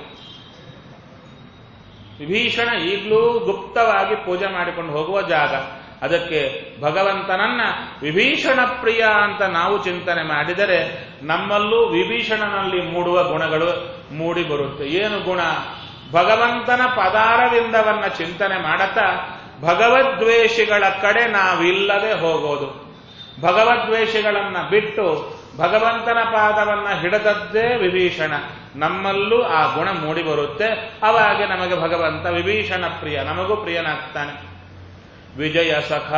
ವಿಭೀಷಣ ಈಗಲೂ ಗುಪ್ತವಾಗಿ ಪೂಜೆ ಮಾಡಿಕೊಂಡು ಹೋಗುವ ಜಾಗ. ಅದಕ್ಕೆ ಭಗವಂತನನ್ನ ವಿಭೀಷಣ ಪ್ರಿಯ ಅಂತ ನಾವು ಚಿಂತನೆ ಮಾಡಿದರೆ ನಮ್ಮಲ್ಲೂ ವಿಭೀಷಣನಲ್ಲಿ ಮೂಡುವ ಗುಣಗಳು ಮೂಡಿ ಬರುತ್ತೆ. ಏನು ಗುಣ? ಭಗವಂತನ ಪದಾರವಿಂದವನ್ನ ಚಿಂತನೆ ಮಾಡುತ್ತಾ ಭಗವದ್ವೇಷಿಗಳ ಕಡೆ ನಾವಿಲ್ಲದೆ ಹೋಗೋದು. ಭಗವದ್ವೇಷಗಳನ್ನ ಬಿಟ್ಟು ಭಗವಂತನ ಪಾದವನ್ನ ಹಿಡಿದದ್ದೇ ವಿಭೀಷಣ. ನಮ್ಮಲ್ಲೂ ಆ ಗುಣ ಮೂಡಿ ಬರುತ್ತೆ. ಅವಾಗ ನಮಗೆ ಭಗವಂತ ವಿಭೀಷಣ ಪ್ರಿಯ, ನಮಗೂ ಪ್ರಿಯನಾಗ್ತಾನೆ. ವಿಜಯ ಸಖ,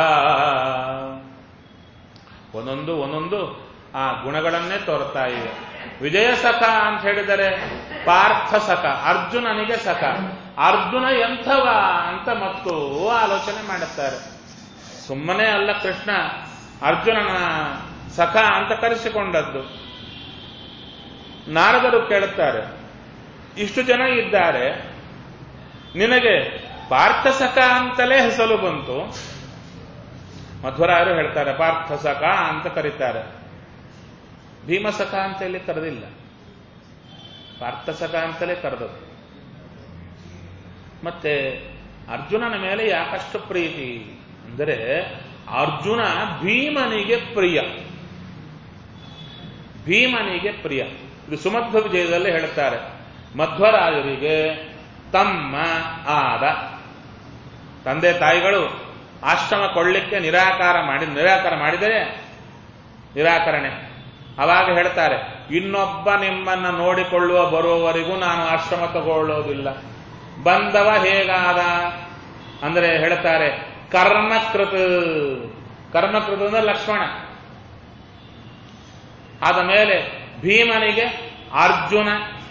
ಒಂದೊಂದು ಒಂದೊಂದು ಆ ಗುಣಗಳನ್ನೇ ತೋರ್ತಾ ಇವೆ. ವಿಜಯ ಸಖ ಅಂತ ಹೇಳಿದರೆ ಪಾರ್ಥ ಸಖ, ಅರ್ಜುನನಿಗೆ ಸಖ. ಅರ್ಜುನ ಎಂಥವ ಅಂತ ಮತ್ತು ಆಲೋಚನೆ ಮಾಡುತ್ತಾರೆ. ಸುಮ್ಮನೆ ಅಲ್ಲ ಕೃಷ್ಣ ಅರ್ಜುನನ ಸಖ ಅಂತ ಕರೆಸಿಕೊಂಡದ್ದು. ನಾರದರು ಕೇಳುತ್ತಾರೆ, ಇಷ್ಟು ಜನ ಇದ್ದಾರೆ, ನಿನಗೆ ಪಾರ್ಥ ಸಖ ಅಂತಲೇ ಹೆಸರು ಬಂತು. ಮಧ್ವರಾಯರು ಹೇಳ್ತಾರೆ ಪಾರ್ಥ ಸಖ ಅಂತ ಕರೀತಾರೆ, ಭೀಮಸಖ ಅಂತ ಹೇಳಿ ಕರೆದಿಲ್ಲ, ಪಾರ್ಥ ಸಖ ಅಂತಲೇ ಕರೆದದ್ದು. ಮತ್ತೆ ಅರ್ಜುನನ ಮೇಲೆ ಯಾಕಷ್ಟು ಪ್ರೀತಿ ಅಂದರೆ ಅರ್ಜುನ ಭೀಮನಿಗೆ ಪ್ರಿಯ, ಭೀಮನಿಗೆ ಪ್ರಿಯ. ಇದು ಸುಮಧ್ವ ವಿಜಯದಲ್ಲಿ ಹೇಳುತ್ತಾರೆ, ಮಧ್ವರಾಯರಿಗೆ ತಮ್ಮ ಆದ. ತಂದೆ ತಾಯಿಗಳು ಆಶ್ರಮ ಕೊಳ್ಳಿಕ್ಕೆ ನಿರಾಕಾರ ಮಾಡಿ ನಿರಾಕಾರ ಮಾಡಿದರೆ ನಿರಾಕರಣೆ. ಅವಾಗ ಹೇಳ್ತಾರೆ ಇನ್ನೊಬ್ಬ ನಿಮ್ಮನ್ನ ನೋಡಿಕೊಳ್ಳುವ ಬರುವವರೆಗೂ ನಾನು ಆಶ್ರಮ ತಗೊಳ್ಳೋದಿಲ್ಲ. ಬಂದವ ಹೇಗಾದ ಅಂದರೆ ಹೇಳ್ತಾರೆ ಕರ್ಮಕೃತ. ಕರ್ಮಕೃತ ಅಂದ್ರೆ ಲಕ್ಷ್ಮಣ. ಆದ ಮೇಲೆ ಭೀಮನಿಗೆ ಅರ್ಜುನ.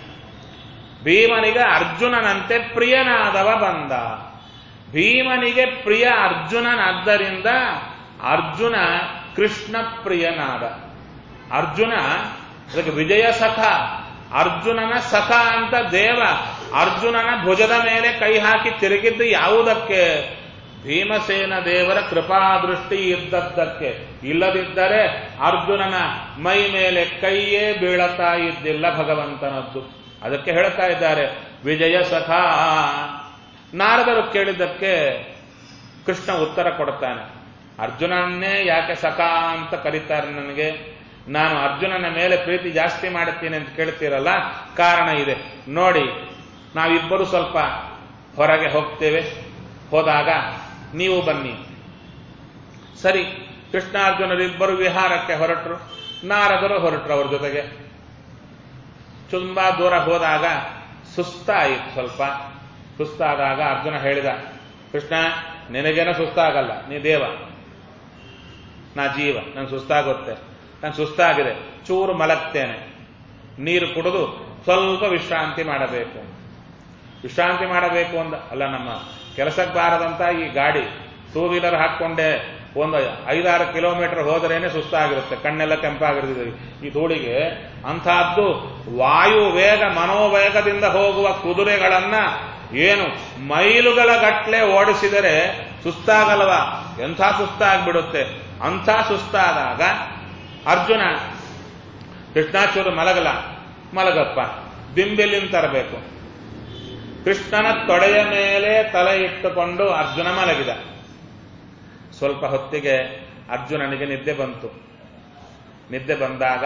ಭೀಮನಿಗೆ ಅರ್ಜುನನಂತೆ ಪ್ರಿಯನಾದವ ಬಂದ. ಭೀಮನಿಗೆ ಪ್ರಿಯ ಅರ್ಜುನನಾದ್ದರಿಂದ ಅರ್ಜುನ ಕೃಷ್ಣ ಪ್ರಿಯನಾದ. ಅರ್ಜುನ ಅದಕ್ಕೆ ವಿಜಯ ಸಖ. ಅರ್ಜುನನ ಸಖ ಅಂತ ದೇವ ಅರ್ಜುನನ ಭುಜದ ಮೇಲೆ ಕೈ ಹಾಕಿ ತಿರುಗಿದ್ದು ಯಾವುದಕ್ಕೆ? ಭೀಮಸೇನ ದೇವರ ಕೃಪಾದೃಷ್ಟಿ ಇದ್ದದ್ದಕ್ಕೆ. ಇಲ್ಲದಿದ್ದರೆ ಅರ್ಜುನನ ಮೈ ಮೇಲೆ ಕೈಯೇ ಬೀಳತಾ ಇದ್ದಿಲ್ಲ ಭಗವಂತನದ್ದು. ಅದಕ್ಕೆ ಹೇಳ್ತಾ ಇದ್ದಾರೆ ವಿಜಯ ಸಖ. ನಾರದರು ಕೇಳಿದ್ದಕ್ಕೆ ಕೃಷ್ಣ ಉತ್ತರ ಕೊಡ್ತಾನೆ. ಅರ್ಜುನನ್ನೇ ಯಾಕೆ ಸಖ ಅಂತ ಕರೀತಾರೆ ನನಗೆ? ನಾನು ಅರ್ಜುನನ ಮೇಲೆ ಪ್ರೀತಿ ಜಾಸ್ತಿ ಮಾಡುತ್ತೇನೆ ಅಂತ ಕೇಳ್ತೀರಲ್ಲ, ಕಾರಣ ಇದೆ ನೋಡಿ. ನಾವಿಬ್ಬರು ಸ್ವಲ್ಪ ಹೊರಗೆ ಹೋಗ್ತೇವೆ. ಹೋದಾಗ ನೀವು ಬನ್ನಿ. ಸರಿ, ಕೃಷ್ಣಾರ್ಜುನರಿಬ್ಬರು ವಿಹಾರಕ್ಕೆ ಹೊರಟರು. ನಾರದರು ಹೊರಟರು ಅವ್ರ ಜೊತೆಗೆ. ತುಂಬಾ ದೂರ ಹೋದಾಗ ಸುಸ್ತಾಯಿತು. ಸ್ವಲ್ಪ ಸುಸ್ತಾದಾಗ ಅರ್ಜುನ ಹೇಳಿದ, ಕೃಷ್ಣ ನಿನಗೇನೋ ಸುಸ್ತಾಗಲ್ಲ, ನೀ ದೇವ, ನಾ ಜೀವ, ನಂಗೆ ಸುಸ್ತಾಗುತ್ತೆ. ನಾನು ಸುಸ್ತಾಗಿದೆ, ಚೂರು ಮಲಗ್ತೇನೆ, ನೀರು ಕುಡಿದು ಸ್ವಲ್ಪ ವಿಶ್ರಾಂತಿ ಮಾಡಬೇಕು. ವಿಶ್ರಾಂತಿ ಮಾಡಬೇಕು ಅಂದ ಅಲ್ಲ, ನಮ್ಮ ಕೆಲಸಕ್ಕೆ ಬಾರದಂತ ಈ ಗಾಡಿ ಟೂ ವೀಲರ್ ಹಾಕ್ಕೊಂಡೆ ಒಂದು ಐದಾರು ಕಿಲೋಮೀಟರ್ ಹೋದರೇನೆ ಸುಸ್ತಾಗಿರುತ್ತೆ, ಕಣ್ಣೆಲ್ಲ ಕೆಂಪಾಗಿರ್ತಿದೆ ಈ ಧೂಳಿಗೆ. ಅಂಥದ್ದು ವಾಯು ವೇಗ ಮನೋವೇಗದಿಂದ ಹೋಗುವ ಕುದುರೆಗಳನ್ನ ಏನು ಮೈಲುಗಳ ಗಟ್ಲೆ ಓಡಿಸಿದರೆ ಸುಸ್ತಾಗಲ್ವ? ಎಂಥ ಸುಸ್ತಾಗ್ಬಿಡುತ್ತೆ. ಅಂಥ ಸುಸ್ತಾದಾಗ ಅರ್ಜುನ ಕೃಷ್ಣಾಚೂರು ಮಲಗಲ, ಮಲಗಪ್ಪ, ದಿಂಬೆಲಿಂದ ತರಬೇಕು. ಕೃಷ್ಣನ ತೊಡೆಯ ಮೇಲೆ ತಲೆ ಇಟ್ಟುಕೊಂಡು ಅರ್ಜುನ ಮಲಗಿದ. ಸ್ವಲ್ಪ ಹೊತ್ತಿಗೆ ಅರ್ಜುನನಿಗೆ ನಿದ್ದೆ ಬಂತು. ನಿದ್ದೆ ಬಂದಾಗ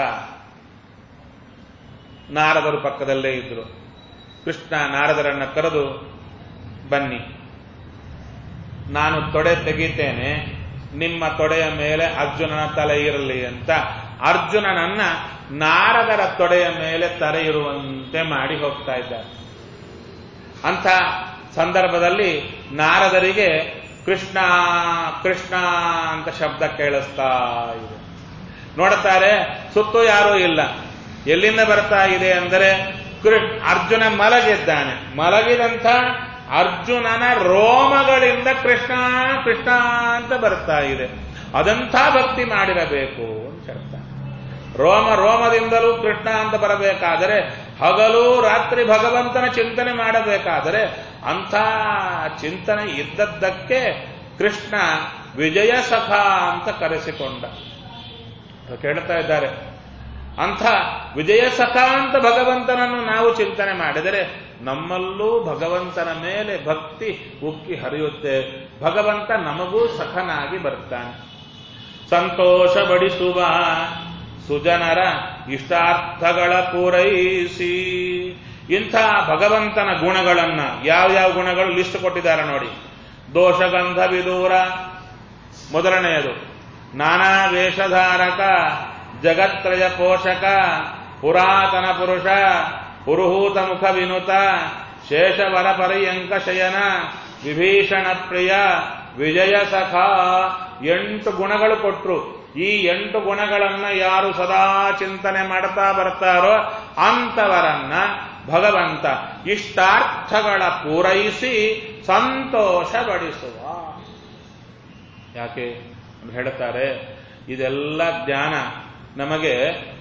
ನಾರದರು ಪಕ್ಕದಲ್ಲೇ ಇದ್ರು. ಕೃಷ್ಣ ನಾರದರನ್ನ ಕರೆದು, ಬನ್ನಿ, ನಾನು ತೊಡೆ ತೆಗಿತೇನೆ, ನಿಮ್ಮ ತೊಡೆಯ ಮೇಲೆ ಅರ್ಜುನನ ತಲೆ ಇರಲಿ ಅಂತ ಅರ್ಜುನನನ್ನ ನಾರದರ ತೊಡೆಯ ಮೇಲೆ ತಲೆ ಇರುವಂತೆ ಮಾಡಿ ಹೋಗ್ತಾ ಇದ್ದಾರೆ. ಅಂಥ ಸಂದರ್ಭದಲ್ಲಿ ನಾರದರಿಗೆ ಕೃಷ್ಣ ಕೃಷ್ಣ ಅಂತ ಶಬ್ದ ಕೇಳಿಸ್ತಾ ಇದೆ. ನೋಡುತ್ತಾರೆ, ಸುತ್ತು ಯಾರೂ ಇಲ್ಲ. ಎಲ್ಲಿಂದ ಬರ್ತಾ ಇದೆ ಅಂದರೆ ಅರ್ಜುನ ಮಲಗಿದ್ದಾನೆ. ಮಲಗಿದಂಥ ಅರ್ಜುನನ ರೋಮಗಳಿಂದ ಕೃಷ್ಣ ಕೃಷ್ಣ ಅಂತ ಬರ್ತಾ ಇದೆ. ಅದಂಥ ಭಕ್ತಿ ಮಾಡಿರಬೇಕು ಅಂತ ಹೇಳ್ತಾನೆ. ರೋಮ ರೋಮದಿಂದಲೂ ಕೃಷ್ಣ ಅಂತ ಬರಬೇಕಾದರೆ, ಹಗಲು ರಾತ್ರಿ ಭಗವಂತನ ಚಿಂತನೆ ಮಾಡಬೇಕಾದರೆ ಅಂಥ ಚಿಂತನೆ ಇದ್ದದ್ದಕ್ಕೆ ಕೃಷ್ಣ ವಿಜಯ ಸಖ ಅಂತ ಕರೆಸಿಕೊಂಡ. ಕೇಳ್ತಾ ಇದ್ದಾರೆ, ಅಂಥ ವಿಜಯ ಸಖ ಅಂತ ಭಗವಂತನನ್ನು ನಾವು ಚಿಂತನೆ ಮಾಡಿದರೆ ನಮ್ಮಲ್ಲೂ ಭಗವಂತನ ಮೇಲೆ ಭಕ್ತಿ ಉಕ್ಕಿ ಹರಿಯುತ್ತೆ. ಭಗವಂತ ನಮಗೂ ಸಖನಾಗಿ ಬರ್ತಾನೆ. ಸಂತೋಷ ಬಡಿಸುವ ಸುಜನರ ಇಷ್ಟಾರ್ಥಗಳ ಪೂರೈಸಿ. ಇಂಥ ಭಗವಂತನ ಗುಣಗಳನ್ನ ಯಾವ್ಯಾವ ಗುಣಗಳು ಲಿಸ್ಟ್ ಕೊಟ್ಟಿದ್ದಾರೆ ನೋಡಿ. ದೋಷಗಂಧ ವಿದೂರ ಮೊದಲನೆಯದು. ನಾನಾ ವೇಷಧಾರಕ, ಜಗತ್ರಯ ಪೋಷಕ, ಪುರಾತನ ಪುರುಷ, ಪುರುಹೂತ ಮುಖ ವಿನುತ, ಶೇಷವರ ಪರ್ಯಂಕ ಶಯನ, ವಿಭೀಷಣ ಪ್ರಿಯ, ವಿಜಯ ಸಖ. ಎಂಟು ಗುಣಗಳು ಕೊಟ್ರು. ಈ ಎಂಟು ಗುಣಗಳನ್ನ ಯಾರು ಸದಾ ಚಿಂತನೆ ಮಾಡ್ತಾ ಬರ್ತಾರೋ ಅಂಥವರನ್ನ ಭಗವಂತ ಇಷ್ಟಾರ್ಥಗಳ ಪೂರೈಸಿ ಸಂತೋಷಪಡಿಸುವ. ಯಾಕೆ ಅಂತ ಹೇಳ್ತಾರೆ, ಇದೆಲ್ಲ ಜ್ಞಾನ ನಮಗೆ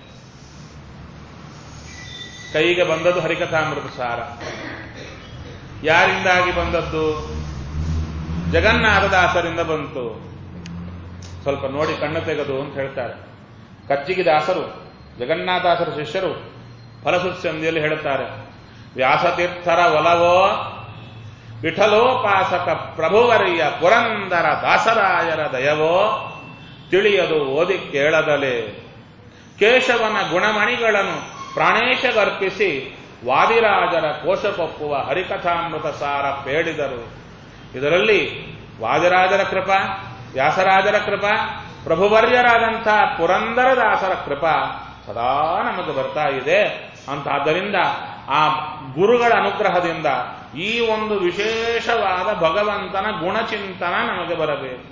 ಕೈಗೆ ಬಂದದ್ದು ಹರಿಕಥಾಮೃತ ಸಾರ. ಯಾರಿಂದಾಗಿ ಬಂದದ್ದು? ಜಗನ್ನಾಥದಾಸರಿಂದ ಬಂತು. ಸ್ವಲ್ಪ ನೋಡಿ ಕಣ್ಣು ತೆಗೆದು ಅಂತ ಹೇಳ್ತಾರೆ. ಕಚ್ಚಿಗಿ ದಾಸರು, ಜಗನ್ನಾಥದಾಸರ ಶಿಷ್ಯರು ಫಲಸುತ್ಸಂಧಿಯಲ್ಲಿ ಹೇಳುತ್ತಾರೆ, ವ್ಯಾಸತೀರ್ಥರ ಒಲವೋ ವಿಠಲೋಪಾಸಕ ಪ್ರಭುವರಿಯ ಪುರಂದರ ದಾಸರಾಯರ ದಯವೋ ತಿಳಿಯದು ಓದಿ ಕೇಳದಲೇ. ಕೇಶವನ ಗುಣಮಣಿಗಳನ್ನು ಪ್ರಾಣೇಶಗರ್ಪಿಸಿ ವಾದಿರಾಜರ ಕೋಶಕೊಪ್ಪುವ ಹರಿಕಥಾಮೃತ ಸಾರ ಬೇಡಿದರು. ಇದರಲ್ಲಿ ವಾದಿರಾಜರ ಕೃಪಾ, ವ್ಯಾಸರಾಜರ ಕೃಪಾ, ಪ್ರಭುವರ್ಯರಾದಂಥ ಪುರಂದರದಾಸರ ಕೃಪಾ ಸದಾ ನಮಗೆ ಬರ್ತಾ ಇದೆ ಅಂತ. ಆದ್ದರಿಂದ ಆ ಗುರುಗಳ ಅನುಗ್ರಹದಿಂದ ಈ ಒಂದು ವಿಶೇಷವಾದ ಭಗವಂತನ ಗುಣಚಿಂತನ ನಮಗೆ ಬರಬೇಕು.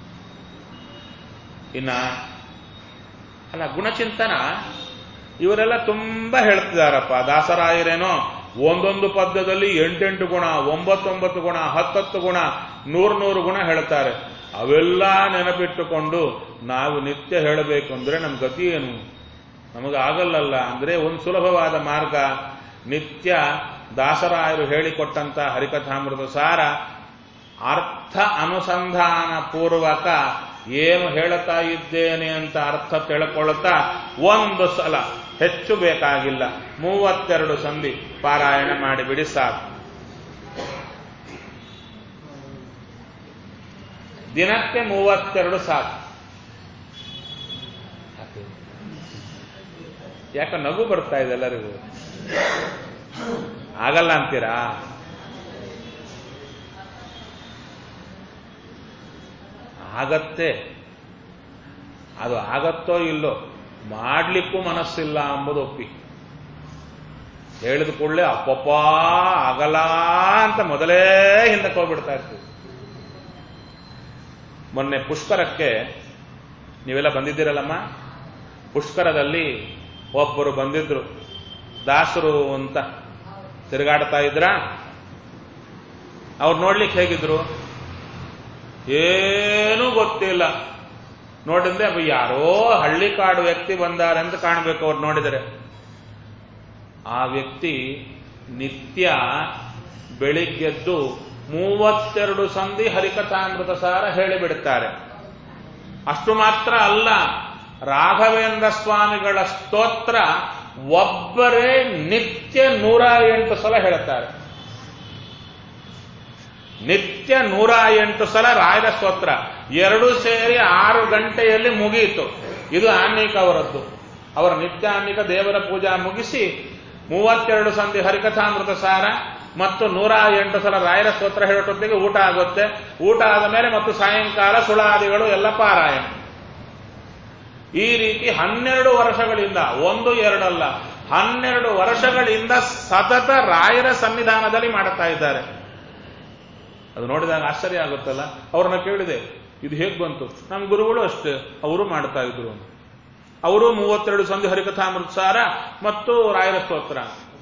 ಇನ್ನ ಅಲ್ಲ, ಗುಣಚಿಂತನ ಇವರೆಲ್ಲ ತುಂಬಾ ಹೇಳ್ತಿದಾರಪ್ಪ. ದಾಸರಾಯರೇನೋ ಒಂದೊಂದು ಪದ್ಯದಲ್ಲಿ ಎಂಟೆಂಟು ಗುಣ, ಒಂಬತ್ತೊಂಬತ್ತು ಗುಣ, ಹತ್ತತ್ತು ಗುಣ, ನೂರು ನೂರು ಗುಣ ಹೇಳ್ತಾರೆ. ಅವೆಲ್ಲ ನೆನಪಿಟ್ಟುಕೊಂಡು ನಾವು ನಿತ್ಯ ಹೇಳಬೇಕು ಅಂದ್ರೆ ನಮ್ಮ ಗತಿ ಏನು? ನಮಗಾಗಲ್ಲಲ್ಲ. ಅಂದ್ರೆ ಒಂದು ಸುಲಭವಾದ ಮಾರ್ಗ, ನಿತ್ಯ ದಾಸರಾಯರು ಹೇಳಿಕೊಟ್ಟಂತ ಹರಿಕಥಾಮೃತ ಸಾರ ಅರ್ಥ ಅನುಸಂಧಾನ ಪೂರ್ವಕ ಏನು ಹೇಳುತ್ತಾ ಇದ್ದೇನೆ ಅಂತ ಅರ್ಥ ತಿಳ್ಕೊಳ್ತಾ ಒಂದು ಸಲ, ಹೆಚ್ಚು ಬೇಕಾಗಿಲ್ಲ, ಮೂವತ್ತೆರಡು ಸಂಧಿ ಪಾರಾಯಣ ಮಾಡಿಬಿಡಿ ಸಾಕು. ದಿನಕ್ಕೆ ಮೂವತ್ತೆರಡು ಸಾಕು. ಯಾಕ ನಗು ಬರ್ತಾ ಇದೆ ಎಲ್ಲರಿಗೂ? ಆಗಲ್ಲ ಅಂತೀರಾ? ಆಗತ್ತೆ. ಅದು ಆಗತ್ತೋ ಇಲ್ಲೋ, ಮಾಡ್ಲಿಕ್ಕೂ ಮನಸ್ಸಿಲ್ಲ ಅಂಬುದು ಒಪ್ಪಿ. ಹೇಳಿದ ಕೂಡಲೇ ಅಪ್ಪಪ್ಪ ಆಗಲ್ಲ ಅಂತ ಮೊದಲೇ ಹಿಂದಕ್ಕೆ ಹೋಗ್ಬಿಡ್ತಾ ಇರ್ತೀವಿ. ಮೊನ್ನೆ ಪುಷ್ಕರಕ್ಕೆ ನೀವೆಲ್ಲ ಬಂದಿದ್ದೀರಲ್ಲಮ್ಮ, ಪುಷ್ಕರದಲ್ಲಿ ಒಬ್ಬರು ಬಂದಿದ್ರು, ದಾಸರು ಅಂತ ತಿರುಗಾಡ್ತಾ ಇದ್ರ. ಅವ್ರು ನೋಡ್ಲಿಕ್ಕೆ ಹೇಗಿದ್ರು? ಏನೂ ಗೊತ್ತಿಲ್ಲ. ನೋಡಿದ್ರೆ ಅವ ಯಾರೋ ಹಳ್ಳಿ ಕಾಡು ವ್ಯಕ್ತಿ ಬಂದಾರೆ ಅಂತ ಕಾಣಬೇಕು ಅವ್ರು ನೋಡಿದರೆ. ಆ ವ್ಯಕ್ತಿ ನಿತ್ಯ ಬೆಳಿಗ್ಗೆದ್ದು ಮೂವತ್ತೆರಡು ಸಂಧಿ ಹರಿಕಥಾಮೃತ ಸಾರ ಹೇಳಿಬಿಡುತ್ತಾರೆ. ಅಷ್ಟು ಮಾತ್ರ ಅಲ್ಲ, ರಾಘವೇಂದ್ರ ಸ್ವಾಮಿಗಳ ಸ್ತೋತ್ರ ಒಬ್ಬರೇ ನಿತ್ಯ ನೂರ ಎಂಟು ಸಲ ಹೇಳುತ್ತಾರೆ. ನಿತ್ಯ ನೂರ ಎಂಟು ಸಲ ರಾಯರ ಸ್ತೋತ್ರ, ಎರಡು ಸೇರಿ ಆರು ಗಂಟೆಯಲ್ಲಿ ಮುಗಿಯಿತು. ಇದು ಆನ್ನಿಕ ಅವರದ್ದು. ಅವರ ನಿತ್ಯ ಆನ್ನಿಕ ದೇವರ ಪೂಜಾ ಮುಗಿಸಿ ಮೂವತ್ತೆರಡು ಸಂಧಿ ಹರಿಕಥಾಮೃತ ಸಾರ ಮತ್ತು ನೂರ ಎಂಟು ಸಲ ರಾಯರ ಸ್ತೋತ್ರ ಹೇಳೋಟೊತ್ತಿಗೆ ಊಟ ಆಗುತ್ತೆ. ಊಟ ಆದ ಮೇಲೆ ಮತ್ತು ಸಾಯಂಕಾಲ ಸುಳಾದಿಗಳು ಎಲ್ಲ ಪಾರಾಯಣ. ಈ ರೀತಿ ಹನ್ನೆರಡು ವರ್ಷಗಳಿಂದ, ಒಂದು ಎರಡಲ್ಲ, ಹನ್ನೆರಡು ವರ್ಷಗಳಿಂದ ಸತತ ರಾಯರ ಸನ್ನಿಧಾನದಲ್ಲಿ ಮಾಡುತ್ತಾ ಇದ್ದಾರೆ. ಅದು ನೋಡಿದಾಗ ಆಶ್ಚರ್ಯ ಆಗುತ್ತಲ್ಲ. ಅವ್ರನ್ನ ಕೇಳಿದೆ, ಇದು ಹೇಗೆ ಬಂತು? ನಮ್ಮ ಗುರುಗಳು ಅಷ್ಟೇ, ಅವರು ಮಾಡ್ತಾ ಇದ್ರು. ಅವರು ಮೂವತ್ತೆರಡು ಸಂಧಿ ಹರಿಕಥಾಮೃತ ಸಾರ ಮತ್ತು ರಾಯರ ಸ್ತೋತ್ರ.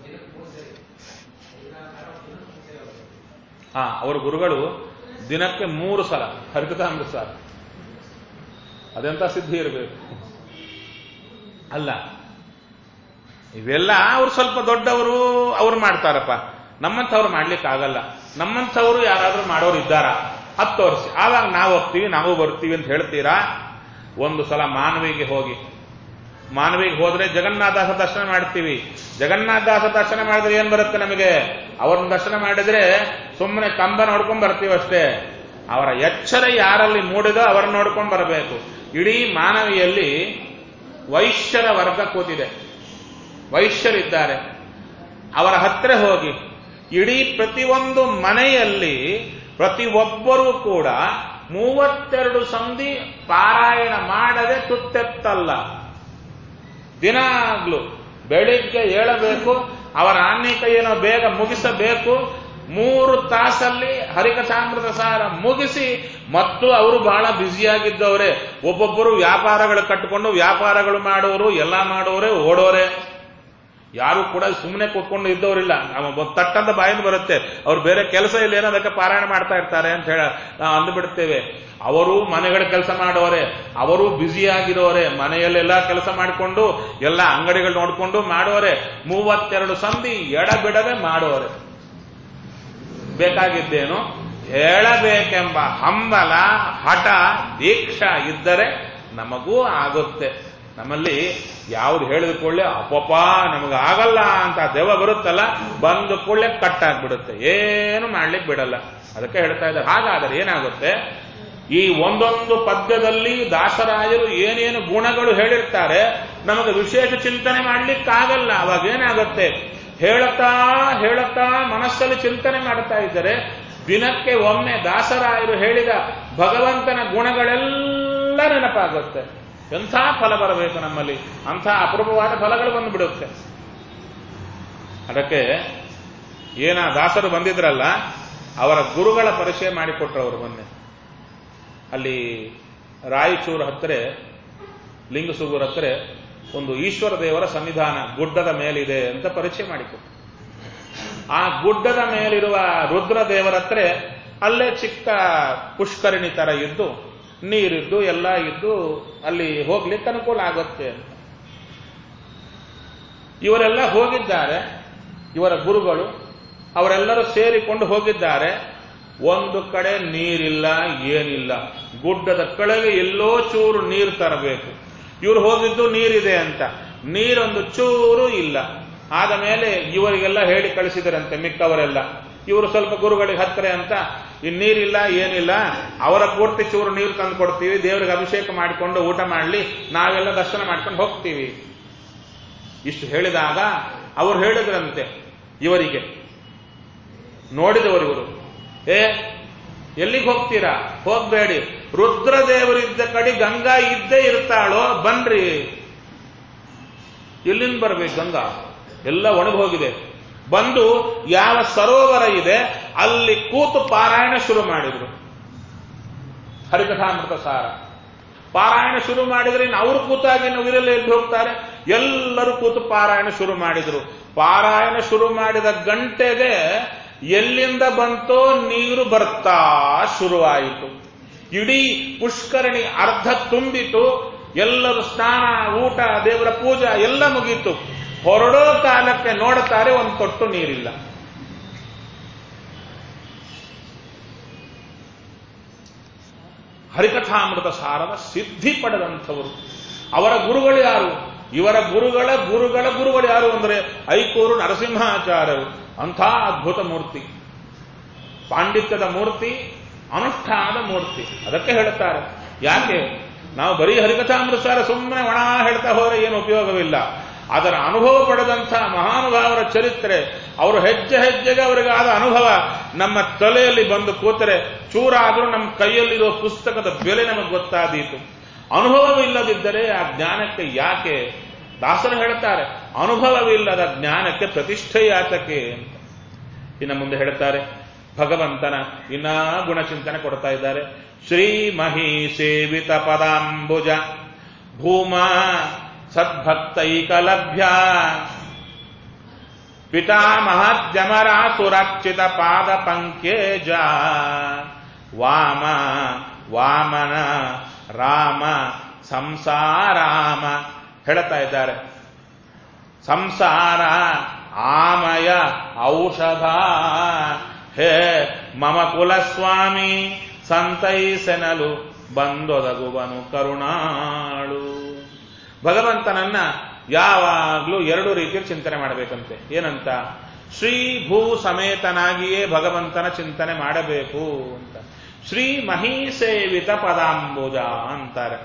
ಹಾ, ಅವರ ಗುರುಗಳು ದಿನಕ್ಕೆ ಮೂರು ಸಲ ಹರಿಕಥಾಮೃತ ಸಾರ. ಅದೆಂತ ಸಿದ್ಧಿ ಇರಬೇಕು ಅಲ್ಲ? ಇವೆಲ್ಲ ಅವ್ರು ಸ್ವಲ್ಪ ದೊಡ್ಡವರು, ಅವ್ರು ಮಾಡ್ತಾರಪ್ಪ. ನಮ್ಮಂಥವ್ರು ಮಾಡ್ಲಿಕ್ಕೆ ಆಗಲ್ಲ. ನಮ್ಮಂಥವ್ರು ಯಾರಾದ್ರೂ ಮಾಡೋರು ಇದ್ದಾರಾ? ಹತ್ತು ವರ್ಷ ಆವಾಗ ನಾವು ಹೋಗ್ತೀವಿ, ನಾವು ಬರ್ತೀವಿ ಅಂತ ಹೇಳ್ತೀರಾ? ಒಂದು ಸಲ ಮಾನವಿಗೆ ಹೋಗಿ, ಮಾನವಿಗೆ ಹೋದ್ರೆ ಜಗನ್ನಾಥದಾಸ ದರ್ಶನ ಮಾಡ್ತೀವಿ. ಜಗನ್ನಾಥದಾಸ ದರ್ಶನ ಮಾಡಿದ್ರೆ ಏನ್ ಬರುತ್ತೆ ನಮಗೆ? ಅವ್ರನ್ನ ದರ್ಶನ ಮಾಡಿದ್ರೆ ಸುಮ್ಮನೆ ಕಂಬ ನೋಡ್ಕೊಂಡ್ ಬರ್ತೀವಿ ಅಷ್ಟೇ. ಅವರ ಎಚ್ಚರ ಯಾರಲ್ಲಿ ಮೂಡಿದೋ ಅವರನ್ನ ನೋಡ್ಕೊಂಡು ಬರಬೇಕು. ಇಡೀ ಮಾನವಿಯಲ್ಲಿ ವೈಶ್ಯರ ವರ್ಗ ಕೂತಿದೆ, ವೈಶ್ಯರಿದ್ದಾರೆ. ಅವರ ಹತ್ತಿರ ಹೋಗಿ ಇಡೀ ಪ್ರತಿಯೊಂದು ಮನೆಯಲ್ಲಿ ಪ್ರತಿಯೊಬ್ಬರೂ ಕೂಡ ಮೂವತ್ತೆರಡು ಸಂಧಿ ಪಾರಾಯಣ ಮಾಡದೆ ತುತ್ತೆತ್ತಲ್ಲ. ದಿನಾಗ್ಲೂ ಬೆಳಿಗ್ಗೆ ಏಳಬೇಕು, ಅವರ ಆನ್ನಿಕ ಏನೋ ಬೇಗ ಮುಗಿಸಬೇಕು. ಮೂರು ತಾಸಲ್ಲಿ ಹರಿಕಥಾಮೃತ ಸಾರ ಮುಗಿಸಿ, ಮತ್ತು ಅವರು ಬಹಳ ಬ್ಯುಸಿಯಾಗಿದ್ದವರೇ. ಒಬ್ಬೊಬ್ಬರು ವ್ಯಾಪಾರಗಳು ಕಟ್ಟಿಕೊಂಡು ವ್ಯಾಪಾರಗಳು ಮಾಡೋರು, ಎಲ್ಲ ಮಾಡೋರೆ, ಓಡೋರೆ. ಯಾರು ಕೂಡ ಸುಮ್ಮನೆ ಕೂತ್ಕೊಂಡು ಇದ್ದವರಿಲ್ಲ. ತಟ್ಟಂತ ಬಾಯಿಂದ ಬರುತ್ತೆ, ಅವ್ರು ಬೇರೆ ಕೆಲಸ ಇಲ್ಲ, ಏನೋ ಅದಕ್ಕೆ ಪಾರಾಯಣ ಮಾಡ್ತಾ ಇರ್ತಾರೆ ಅಂತ ಹೇಳ ನಾವು ಅಂದುಬಿಡ್ತೇವೆ. ಅವರು ಮನೆಗಳ ಕೆಲಸ ಮಾಡೋರೆ, ಅವರು ಬ್ಯುಸಿಯಾಗಿರೋರೆ, ಮನೆಯಲ್ಲೆಲ್ಲ ಕೆಲಸ ಮಾಡಿಕೊಂಡು ಎಲ್ಲ ಅಂಗಡಿಗಳು ನೋಡಿಕೊಂಡು ಮಾಡೋರೆ. ಮೂವತ್ತೆರಡು ಸಂಧಿ ಎಡಬಿಡದೆ ಮಾಡೋರೆ. ಬೇಕಾಗಿದ್ದೇನು? ಹೇಳಬೇಕೆಂಬ ಹಂಬಲ, ಹಠ, ದೀಕ್ಷಾ ಇದ್ದರೆ ನಮಗೂ ಆಗುತ್ತೆ. ನಮ್ಮಲ್ಲಿ ಯಾವ್ದು ಹೇಳಿದ ಕೂಡಲೇ ಅಪ್ಪಪ್ಪ ನಮಗಾಗಲ್ಲ ಅಂತ ದೆವ್ವ ಬರುತ್ತಲ್ಲ, ಬಂದ ಕೂಡಲೇ ಕಟ್ಟಾಗ್ಬಿಡುತ್ತೆ, ಏನು ಮಾಡ್ಲಿಕ್ಕೆ ಬಿಡಲ್ಲ. ಅದಕ್ಕೆ ಹೇಳ್ತಾ ಇದ್ದಾರೆ. ಹಾಗಾದರೆ ಏನಾಗುತ್ತೆ? ಈ ಒಂದೊಂದು ಪದ್ಯದಲ್ಲಿ ದಾಸರಾಯರು ಏನೇನು ಗುಣಗಳು ಹೇಳಿರ್ತಾರೆ, ನಮಗೆ ವಿಶೇಷ ಚಿಂತನೆ ಮಾಡ್ಲಿಕ್ಕಾಗಲ್ಲ. ಅವಾಗ ಏನಾಗುತ್ತೆ? ಹೇಳುತ್ತಾ ಹೇಳುತ್ತಾ ಮನಸ್ಸಲ್ಲಿ ಚಿಂತನೆ ಮಾಡ್ತಾ ಇದ್ದರೆ ದಿನಕ್ಕೆ ಒಮ್ಮೆ ದಾಸರಾಯರು ಹೇಳಿದ ಭಗವಂತನ ಗುಣಗಳೆಲ್ಲ ನೆನಪಾಗುತ್ತೆ. ಎಂಥ ಫಲ ಬರಬೇಕು ನಮ್ಮಲ್ಲಿ, ಅಂಥ ಅಪರೂಪವಾದ ಫಲಗಳು ಬಂದುಬಿಡುತ್ತೆ. ಅದಕ್ಕೆ ಏನ ದಾಸರು ಬಂದಿದ್ರಲ್ಲ, ಅವರ ಗುರುಗಳ ಪರಿಚಯ ಮಾಡಿಕೊಟ್ರು ಅವರು ಮೊನ್ನೆ. ಅಲ್ಲಿ ರಾಯಚೂರು ಹತ್ತಿರ ಲಿಂಗಸೂಗೂರ ಹತ್ತಿರ ಒಂದು ಈಶ್ವರ ದೇವರ ಸನ್ನಿಧಾನ ಗುಡ್ಡದ ಮೇಲಿದೆ ಅಂತ ಪರಿಚಯ ಮಾಡಿಕೊಟ್ರು. ಆ ಗುಡ್ಡದ ಮೇಲಿರುವ ರುದ್ರ ದೇವರ ಹತ್ರ ಅಲ್ಲೇ ಚಿಕ್ಕ ಪುಷ್ಕರಣಿ ತರ ಇದ್ದು, ನೀರಿದ್ದು ಎಲ್ಲ ಇದ್ದು ಅಲ್ಲಿ ಹೋಗ್ಲಿಕ್ಕೆ ಅನುಕೂಲ ಆಗುತ್ತೆ ಅಂತ ಇವರೆಲ್ಲ ಹೋಗಿದ್ದಾರೆ. ಇವರ ಗುರುಗಳು ಅವರೆಲ್ಲರೂ ಸೇರಿಕೊಂಡು ಹೋಗಿದ್ದಾರೆ. ಒಂದು ಕಡೆ ನೀರಿಲ್ಲ, ಏನಿಲ್ಲ. ಗುಡ್ಡದ ಕೆಳಗೆ ಎಲ್ಲೋ ಚೂರು ನೀರು ತರಬೇಕು. ಇವರು ಹೋಗಿದ್ದು ನೀರಿದೆ ಅಂತ, ನೀರೊಂದು ಚೂರು ಇಲ್ಲ. ಆದ ಮೇಲೆ ಇವರಿಗೆಲ್ಲ ಹೇಳಿ ಕಳಿಸಿದರಂತೆ ಮಿಕ್ಕವರೆಲ್ಲ. ಇವರು ಸ್ವಲ್ಪ ಗುರುಗಳಿಗೆ ಹತ್ತಿರ ಅಂತ, ಇನ್ನು ನೀರಿಲ್ಲ ಏನಿಲ್ಲ, ಅವರ ಪೂರ್ತಿ ಚೂರು ನೀರು ತಂದು ಕೊಡ್ತೀವಿ, ದೇವರಿಗೆ ಅಭಿಷೇಕ ಮಾಡಿಕೊಂಡು ಊಟ ಮಾಡಲಿ, ನಾವೆಲ್ಲ ದರ್ಶನ ಮಾಡ್ಕೊಂಡು ಹೋಗ್ತೀವಿ. ಇಷ್ಟು ಹೇಳಿದಾಗ ಅವರು ಹೇಳಿದ್ರಂತೆ ಇವರಿಗೆ, ನೋಡಿದವರಿವರು, ಏ ಎಲ್ಲಿಗೆ ಹೋಗ್ತೀರಾ, ಹೋಗ್ಬೇಡಿ, ರುದ್ರದೇವರಿದ್ದ ಕಡೆ ಗಂಗಾ ಇದ್ದೇ ಇರ್ತಾಳೋ, ಬನ್ರಿ. ಎಲ್ಲಿಂದ ಬರ್ಬೇಕು ಗಂಗಾ, ಎಲ್ಲ ಒಣಗಿ ಹೋಗಿದೆ. ಬಂದು ಯಾವ ಸರೋವರ ಇದೆ ಅಲ್ಲಿ ಕೂತು ಪಾರಾಯಣ ಶುರು ಮಾಡಿದ್ರು. ಹರಿಕಥಾಮೃತ ಸಾರ ಪಾರಾಯಣ ಶುರು ಮಾಡಿದ್ರೆ ಇನ್ನು ಅವರು ಕೂತಾಗಿ ಇವರೆಲ್ಲ ಎಲ್ಲಿ ಹೋಗ್ತಾರೆ, ಎಲ್ಲರೂ ಕೂತು ಪಾರಾಯಣ ಶುರು ಮಾಡಿದ್ರು. ಪಾರಾಯಣ ಶುರು ಮಾಡಿದ ಗಂಟೆಗೆ ಎಲ್ಲಿಂದ ಬಂತೋ ನೀರು ಬರ್ತಾ ಶುರುವಾಯಿತು. ಇಡೀ ಪುಷ್ಕರಣಿ ಅರ್ಧ ತುಂಬಿತು. ಎಲ್ಲರೂ ಸ್ನಾನ, ಊಟ, ದೇವರ ಪೂಜಾ ಎಲ್ಲ ಮುಗೀತು. ಹೊರಡೋ ಕಾಲಕ್ಕೆ ನೋಡುತ್ತಾರೆ ಒಂದು ತೊಟ್ಟು ನೀರಿಲ್ಲ. ಹರಿಕಥಾಮೃತ ಸಾರದ ಸಿದ್ಧಿ ಪಡೆದಂಥವರು. ಅವರ ಗುರುಗಳು ಯಾರು? ಇವರ ಗುರುಗಳ ಗುರುಗಳ ಗುರುಗಳು ಯಾರು ಅಂದರೆ ಐಕೂರು ನರಸಿಂಹಾಚಾರ್ಯರು. ಅಂಥ ಅದ್ಭುತ ಮೂರ್ತಿ, ಪಾಂಡಿತ್ಯದ ಮೂರ್ತಿ, ಅನುಷ್ಠಾನದ ಮೂರ್ತಿ. ಅದಕ್ಕೆ ಹೇಳುತ್ತಾರೆ, ಯಾಕೆ ನಾವು ಬರೀ ಹರಿಕಥಾಮೃತ ಸಾರ ಸುಮ್ಮನೆ ಒಣ ಹೇಳ್ತಾ ಹೋದರೆ ಏನು ಉಪಯೋಗವಿಲ್ಲ. ಅದರ ಅನುಭವ ಪಡೆದಂಥ ಮಹಾನುಭಾವರ ಚರಿತ್ರೆ, ಅವರು ಹೆಜ್ಜೆ ಹೆಜ್ಜೆಗೆ ಅವರಿಗಾದ ಅನುಭವ ನಮ್ಮ ತಲೆಯಲ್ಲಿ ಬಂದು ಕೂತರೆ ಚೂರಾದರೂ ನಮ್ಮ ಕೈಯಲ್ಲಿರುವ ಪುಸ್ತಕದ ಬೆಲೆ ನಮಗೆ ಗೊತ್ತಾದೀತು. ಅನುಭವವಿಲ್ಲದಿದ್ದರೆ ಆ ಜ್ಞಾನಕ್ಕೆ ಯಾಕೆ? ದಾಸರು ಹೇಳ್ತಾರೆ, ಅನುಭವವಿಲ್ಲದ ಜ್ಞಾನಕ್ಕೆ ಪ್ರತಿಷ್ಠೆ ಯಾತಕ್ಕೆ ಅಂತ. ಇನ್ನು ಮುಂದೆ ಹೇಳ್ತಾರೆ, ಭಗವಂತನ ಇನ್ನ ಗುಣಚಿಂತನೆ ಕೊಡ್ತಾ ಇದ್ದಾರೆ. ಶ್ರೀ ಮಹಿ ಸೇವಿತ ಪದಾಂಬುಜ ಭೂಮಾ ಸದ್ಭಕ್ತೈಕಲಭ್ಯ ಪಿತಾಮಹದ್ಯಮರ ಸುರಕ್ಷಿತ ಪಾದ ಪಂಕೇಜ ವಾಮ ವಾಮನ ರಾಮ ಸಂಸಾರಾಮ ಹೇಳ್ತಾ ಇದ್ದಾರೆ. ಸಂಸಾರ ಆಮಯ ಔಷಧ, ಹೇ ಮಮ ಕುಲಸ್ವಾಮಿ ಸಂತೈಸೆನಲು ಬಂದೊದಗುವನು ಕರುಣಾಳು. ಭಗವಂತನನ್ನ ಯಾವಾಗಲೂ ಎರಡು ರೀತಿಯಲ್ಲಿ ಚಿಂತನೆ ಮಾಡಬೇಕಂತೆ. ಏನಂತ? ಶ್ರೀ ಭೂ ಸಮೇತನಾಗಿಯೇ ಭಗವಂತನ ಚಿಂತನೆ ಮಾಡಬೇಕು ಅಂತ. ಶ್ರೀ ಮಹೀಸೇವಿತ ಪದಾಂಬುಜ ಅಂತಾರೆ.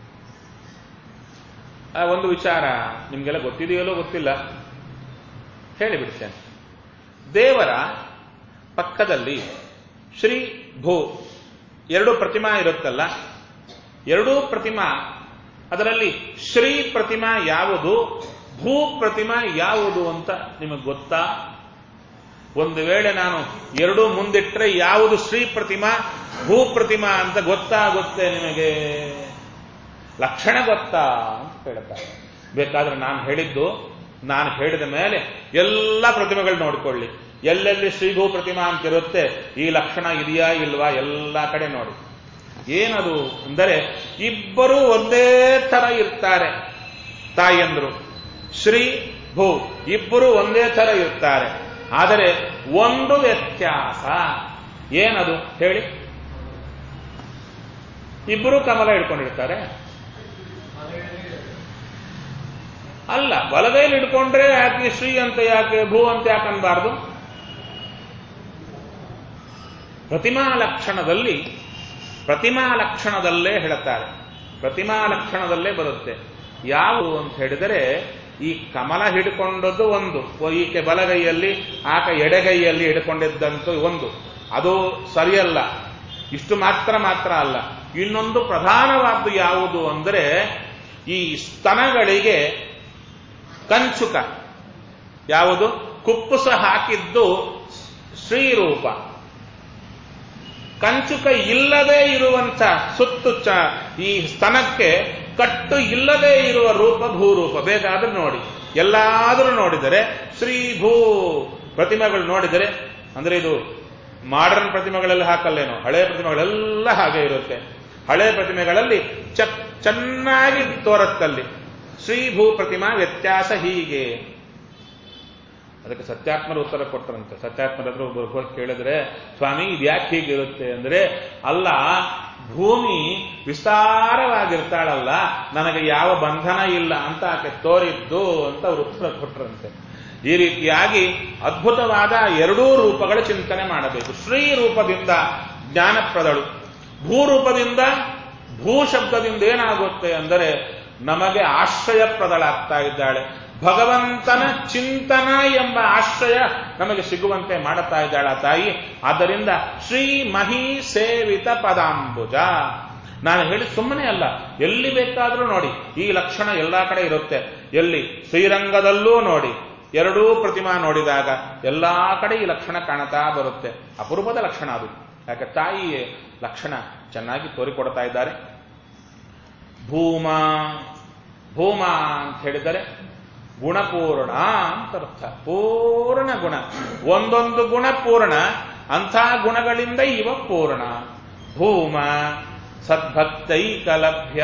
ಒಂದು ವಿಚಾರ ನಿಮ್ಗೆಲ್ಲ ಗೊತ್ತಿದೆಯಲ್ಲೋ ಗೊತ್ತಿಲ್ಲ, ಹೇಳಿಬಿಡ್ತೇನೆ. ದೇವರ ಪಕ್ಕದಲ್ಲಿ ಶ್ರೀ ಭೂ ಎರಡು ಪ್ರತಿಮಾ ಇರುತ್ತಲ್ಲ, ಎರಡೂ ಪ್ರತಿಮಾ, ಅದರಲ್ಲಿ ಶ್ರೀ ಪ್ರತಿಮಾ ಯಾವುದು, ಭೂ ಪ್ರತಿಮಾ ಯಾವುದು ಅಂತ ನಿಮಗೆ ಗೊತ್ತಾ? ಒಂದು ವೇಳೆ ನಾನು ಎರಡೂ ಮುಂದಿಟ್ಟರೆ ಯಾವುದು ಶ್ರೀ ಪ್ರತಿಮಾ ಭೂ ಪ್ರತಿಮಾ ಅಂತ ಗೊತ್ತಾಗುತ್ತೆ ನಿಮಗೆ? ಲಕ್ಷಣ ಗೊತ್ತಾ ಅಂತ ಹೇಳ್ತಾರೆ. ಬೇಕಾದ್ರೆ ನಾನು ಹೇಳಿದ್ದು, ನಾನು ಹೇಳಿದ ಮೇಲೆ ಎಲ್ಲ ಪ್ರತಿಮೆಗಳು ನೋಡಿಕೊಳ್ಳಿ. ಎಲ್ಲೆಲ್ಲಿ ಶ್ರೀಭೂ ಪ್ರತಿಮಾ ಅಂತಿರುತ್ತೆ ಈ ಲಕ್ಷಣ ಇದೆಯಾ ಇಲ್ವಾ ಎಲ್ಲ ಕಡೆ ನೋಡಿ. ಏನದು ಅಂದರೆ, ಇಬ್ಬರು ಒಂದೇ ತರ ಇರ್ತಾರೆ ತಾಯಿಯಂದ್ರು. ಶ್ರೀ ಭೂ ಇಬ್ಬರು ಒಂದೇ ತರ ಇರ್ತಾರೆ, ಆದರೆ ಒಂದು ವ್ಯತ್ಯಾಸ. ಏನದು ಹೇಳಿ? ಇಬ್ಬರು ಕಮಲ ಹಿಡ್ಕೊಂಡಿರ್ತಾರೆ. ಅಲ್ಲ, ಬಲಗೈಲಿ ಹಿಡ್ಕೊಂಡ್ರೆ ಯಾಕೆ ಶ್ರೀ ಅಂತ ಯಾಕೆ ಭೂ ಅಂತ ಯಾಕೆ ಅನ್ಬಾರ್ದು? ಪ್ರತಿಮಾ ಲಕ್ಷಣದಲ್ಲಿ ಪ್ರತಿಮಾ ಲಕ್ಷಣದಲ್ಲೇ ಹೇಳುತ್ತಾರೆ, ಪ್ರತಿಮಾ ಲಕ್ಷಣದಲ್ಲೇ ಬರುತ್ತೆ. ಯಾವುದು ಅಂತ ಹೇಳಿದರೆ, ಈ ಕಮಲ ಹಿಡ್ಕೊಂಡದ್ದು ಒಂದು, ಈಕೆ ಬಲಗೈಯಲ್ಲಿ ಆಕೆ ಎಡಗೈಯಲ್ಲಿ ಹಿಡ್ಕೊಂಡಿದ್ದಂತೂ ಒಂದು, ಅದು ಸರಿಯಲ್ಲ. ಇಷ್ಟು ಮಾತ್ರ ಮಾತ್ರ ಅಲ್ಲ, ಇನ್ನೊಂದು ಪ್ರಧಾನವಾದ್ದು ಯಾವುದು ಅಂದರೆ ಈ ಸ್ತನಗಳಿಗೆ ಕಂಚುಕ ಯಾವುದು? ಕುಪ್ಪುಸ ಹಾಕಿದ್ದು ಶ್ರೀರೂಪ. ಕಂಚುಕ ಇಲ್ಲದೆ ಇರುವಂಥ ಸುತ್ತು ಚ ಈ ಸ್ತನಕ್ಕೆ ಕಟ್ಟು ಇಲ್ಲದೆ ಇರುವ ರೂಪ ಭೂರೂಪ. ಬೇಕಾದ್ರೂ ನೋಡಿ, ಎಲ್ಲಾದರೂ ನೋಡಿದರೆ ಶ್ರೀಭೂ ಪ್ರತಿಮೆಗಳು ನೋಡಿದರೆ, ಅಂದ್ರೆ ಇದು ಮಾಡರ್ನ್ ಪ್ರತಿಮೆಗಳೆಲ್ಲ ಹಾಕಲ್ಲೇನೋ, ಹಳೆ ಪ್ರತಿಮೆಗಳೆಲ್ಲ ಹಾಗೆ ಇರುತ್ತೆ. ಹಳೆ ಪ್ರತಿಮೆಗಳಲ್ಲಿ ಚ ಚೆನ್ನಾಗಿ ತೋರತ್ತಲ್ಲಿ ಶ್ರೀಭೂ ಪ್ರತಿಮಾ ವ್ಯತ್ಯಾಸ ಹೀಗೆ. ಅದಕ್ಕೆ ಸತ್ಯಾತ್ಮರು ಉತ್ತರ ಕೊಟ್ಟರಂತೆ. ಸತ್ಯಾತ್ಮರ ಹತ್ರ ಒಬ್ಬರು ಹೋಗಿ ಕೇಳಿದ್ರೆ, ಸ್ವಾಮಿ ಇದು ಯಾಕೆ ಹೀಗಿರುತ್ತೆ ಅಂದ್ರೆ, ಅಲ್ಲ ಭೂಮಿ ವಿಸ್ತಾರವಾಗಿರ್ತಾಳಲ್ಲ, ನನಗೆ ಯಾವ ಬಂಧನ ಇಲ್ಲ ಅಂತ ಆಕೆ ತೋರಿದ್ದು ಅಂತ ಅವರು ಉತ್ತರ ಕೊಟ್ಟರಂತೆ. ಈ ರೀತಿಯಾಗಿ ಅದ್ಭುತವಾದ ಎರಡೂ ರೂಪಗಳ ಚಿಂತನೆ ಮಾಡಬೇಕು. ಶ್ರೀ ರೂಪದಿಂದ ಜ್ಞಾನಪ್ರದಳು, ಭೂರೂಪದಿಂದ ಭೂ ಶಬ್ದದಿಂದ ಏನಾಗುತ್ತೆ ಅಂದರೆ ನಮಗೆ ಆಶ್ರಯಪ್ರದಳಾಗ್ತಾ ಇದ್ದಾಳೆ. ಭಗವಂತನ ಚಿಂತನ ಎಂಬ ಆಶ್ರಯ ನಮಗೆ ಸಿಗುವಂತೆ ಮಾಡುತ್ತಾ ಇದ್ದಾಳ ತಾಯಿ. ಆದ್ದರಿಂದ ಶ್ರೀ ಮಹಿ ಸೇವಿತ ಪದಾಂಬುಜ. ನಾನು ಹೇಳಿ ಸುಮ್ಮನೆ ಅಲ್ಲ, ಎಲ್ಲಿ ಬೇಕಾದರೂ ನೋಡಿ ಈ ಲಕ್ಷಣ ಎಲ್ಲಾ ಕಡೆ ಇರುತ್ತೆ. ಎಲ್ಲಿ ಶ್ರೀರಂಗದಲ್ಲೂ ನೋಡಿ, ಎರಡೂ ಪ್ರತಿಮಾ ನೋಡಿದಾಗ ಎಲ್ಲಾ ಕಡೆ ಈ ಲಕ್ಷಣ ಕಾಣುತ್ತಾ ಬರುತ್ತೆ. ಅಪರೂಪದ ಲಕ್ಷಣ ಅದು. ಯಾಕೆ ತಾಯಿಯೇ ಲಕ್ಷಣ ಚೆನ್ನಾಗಿ ತೋರಿಕೊಡ್ತಾ ಇದ್ದಾರೆ. ಭೂಮಾ ಭೂಮಾ ಅಂತ ಹೇಳಿದರೆ ಗುಣಪೂರ್ಣ ಅಂತ ಅರ್ಥ. ಪೂರ್ಣ ಗುಣ, ಒಂದೊಂದು ಗುಣ ಪೂರ್ಣ. ಅಂಥ ಗುಣಗಳಿಂದ ಇವ ಪೂರ್ಣ. ಭೂಮ ಸದ್ಭಕ್ತೈಕಲಭ್ಯ,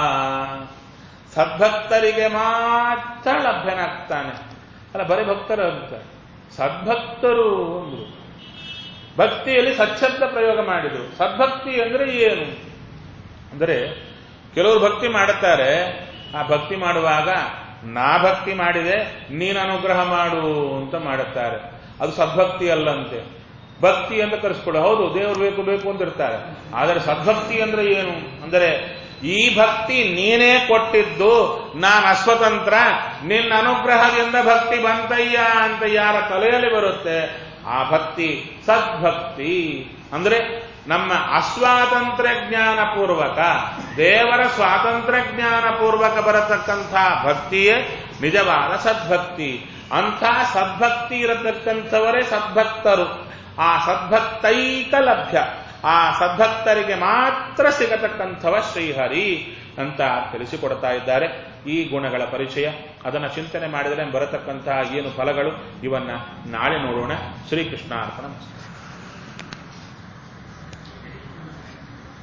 ಸದ್ಭಕ್ತರಿಗೆ ಮಾತ್ರ ಲಭ್ಯನಾಗ್ತಾನೆ. ಅಲ್ಲ ಬರೀ ಭಕ್ತರು ಅಂತ, ಸದ್ಭಕ್ತರು ಅಂದ್ರು. ಭಕ್ತಿಯಲ್ಲಿ ಸಚ್ಛಬ್ದ ಪ್ರಯೋಗ ಮಾಡಿದ್ರು. ಸದ್ಭಕ್ತಿ ಅಂದ್ರೆ ಏನು ಅಂದರೆ, ಕೆಲವರು ಭಕ್ತಿ ಮಾಡುತ್ತಾರೆ, ಆ ಭಕ್ತಿ ಮಾಡುವಾಗ ನಾ ಭಕ್ತಿ ಮಾಡಿದೆ ನೀನು ಅನುಗ್ರಹ ಮಾಡು ಅಂತ ಮಾಡುತ್ತಾರೆ. ಅದು ಸದ್ಭಕ್ತಿ ಅಲ್ಲಂತೆ. ಭಕ್ತಿ ಅಂತ ಕರೆಸ್ಕೊಡು, ಹೌದು ದೇವರು ಬೇಕು ಬೇಕು ಅಂತಿರ್ತಾರೆ. ಆದರೆ ಸದ್ಭಕ್ತಿ ಅಂದ್ರೆ ಏನು ಅಂದರೆ, ಈ ಭಕ್ತಿ ನೀನೇ ಕೊಟ್ಟಿದ್ದು, ನಾನು ಅಸ್ವತಂತ್ರ, ನಿನ್ನ ಅನುಗ್ರಹದಿಂದ ಭಕ್ತಿ ಬಂತಯ್ಯ ಅಂತ ಯಾರ ತಲೆಯಲ್ಲಿ ಬರುತ್ತೆ ಆ ಭಕ್ತಿ ಸದ್ಭಕ್ತಿ. ಅಂದ್ರೆ ನಮ್ಮ ಅಸ್ವಾತಂತ್ರ್ಯ ಜ್ಞಾನ ಪೂರ್ವಕ, ದೇವರ ಸ್ವಾತಂತ್ರ್ಯ ಜ್ಞಾನ ಪೂರ್ವಕ ಬರತಕ್ಕಂಥ ಭಕ್ತಿಯೇ ನಿಜವಾದ ಸದ್ಭಕ್ತಿ. ಅಂಥ ಸದ್ಭಕ್ತಿ ಇರತಕ್ಕಂಥವರೇ ಸದ್ಭಕ್ತರು. ಆ ಸದ್ಭಕ್ತೈಕ ಲಭ್ಯ, ಆ ಸದ್ಭಕ್ತರಿಗೆ ಮಾತ್ರ ಸಿಗತಕ್ಕಂಥವ ಶ್ರೀಹರಿ ಅಂತ ತಿಳಿಸಿಕೊಡ್ತಾ ಇದ್ದಾರೆ. ಈ ಗುಣಗಳ ಪರಿಚಯ, ಅದನ್ನು ಚಿಂತನೆ ಮಾಡಿದರೆ ಬರತಕ್ಕಂತಹ ಏನು ಫಲಗಳು, ಇವನ್ನ ನಾಳೆ ನೋಡೋಣ. ಶ್ರೀಕೃಷ್ಣಾರ್ಪಣ.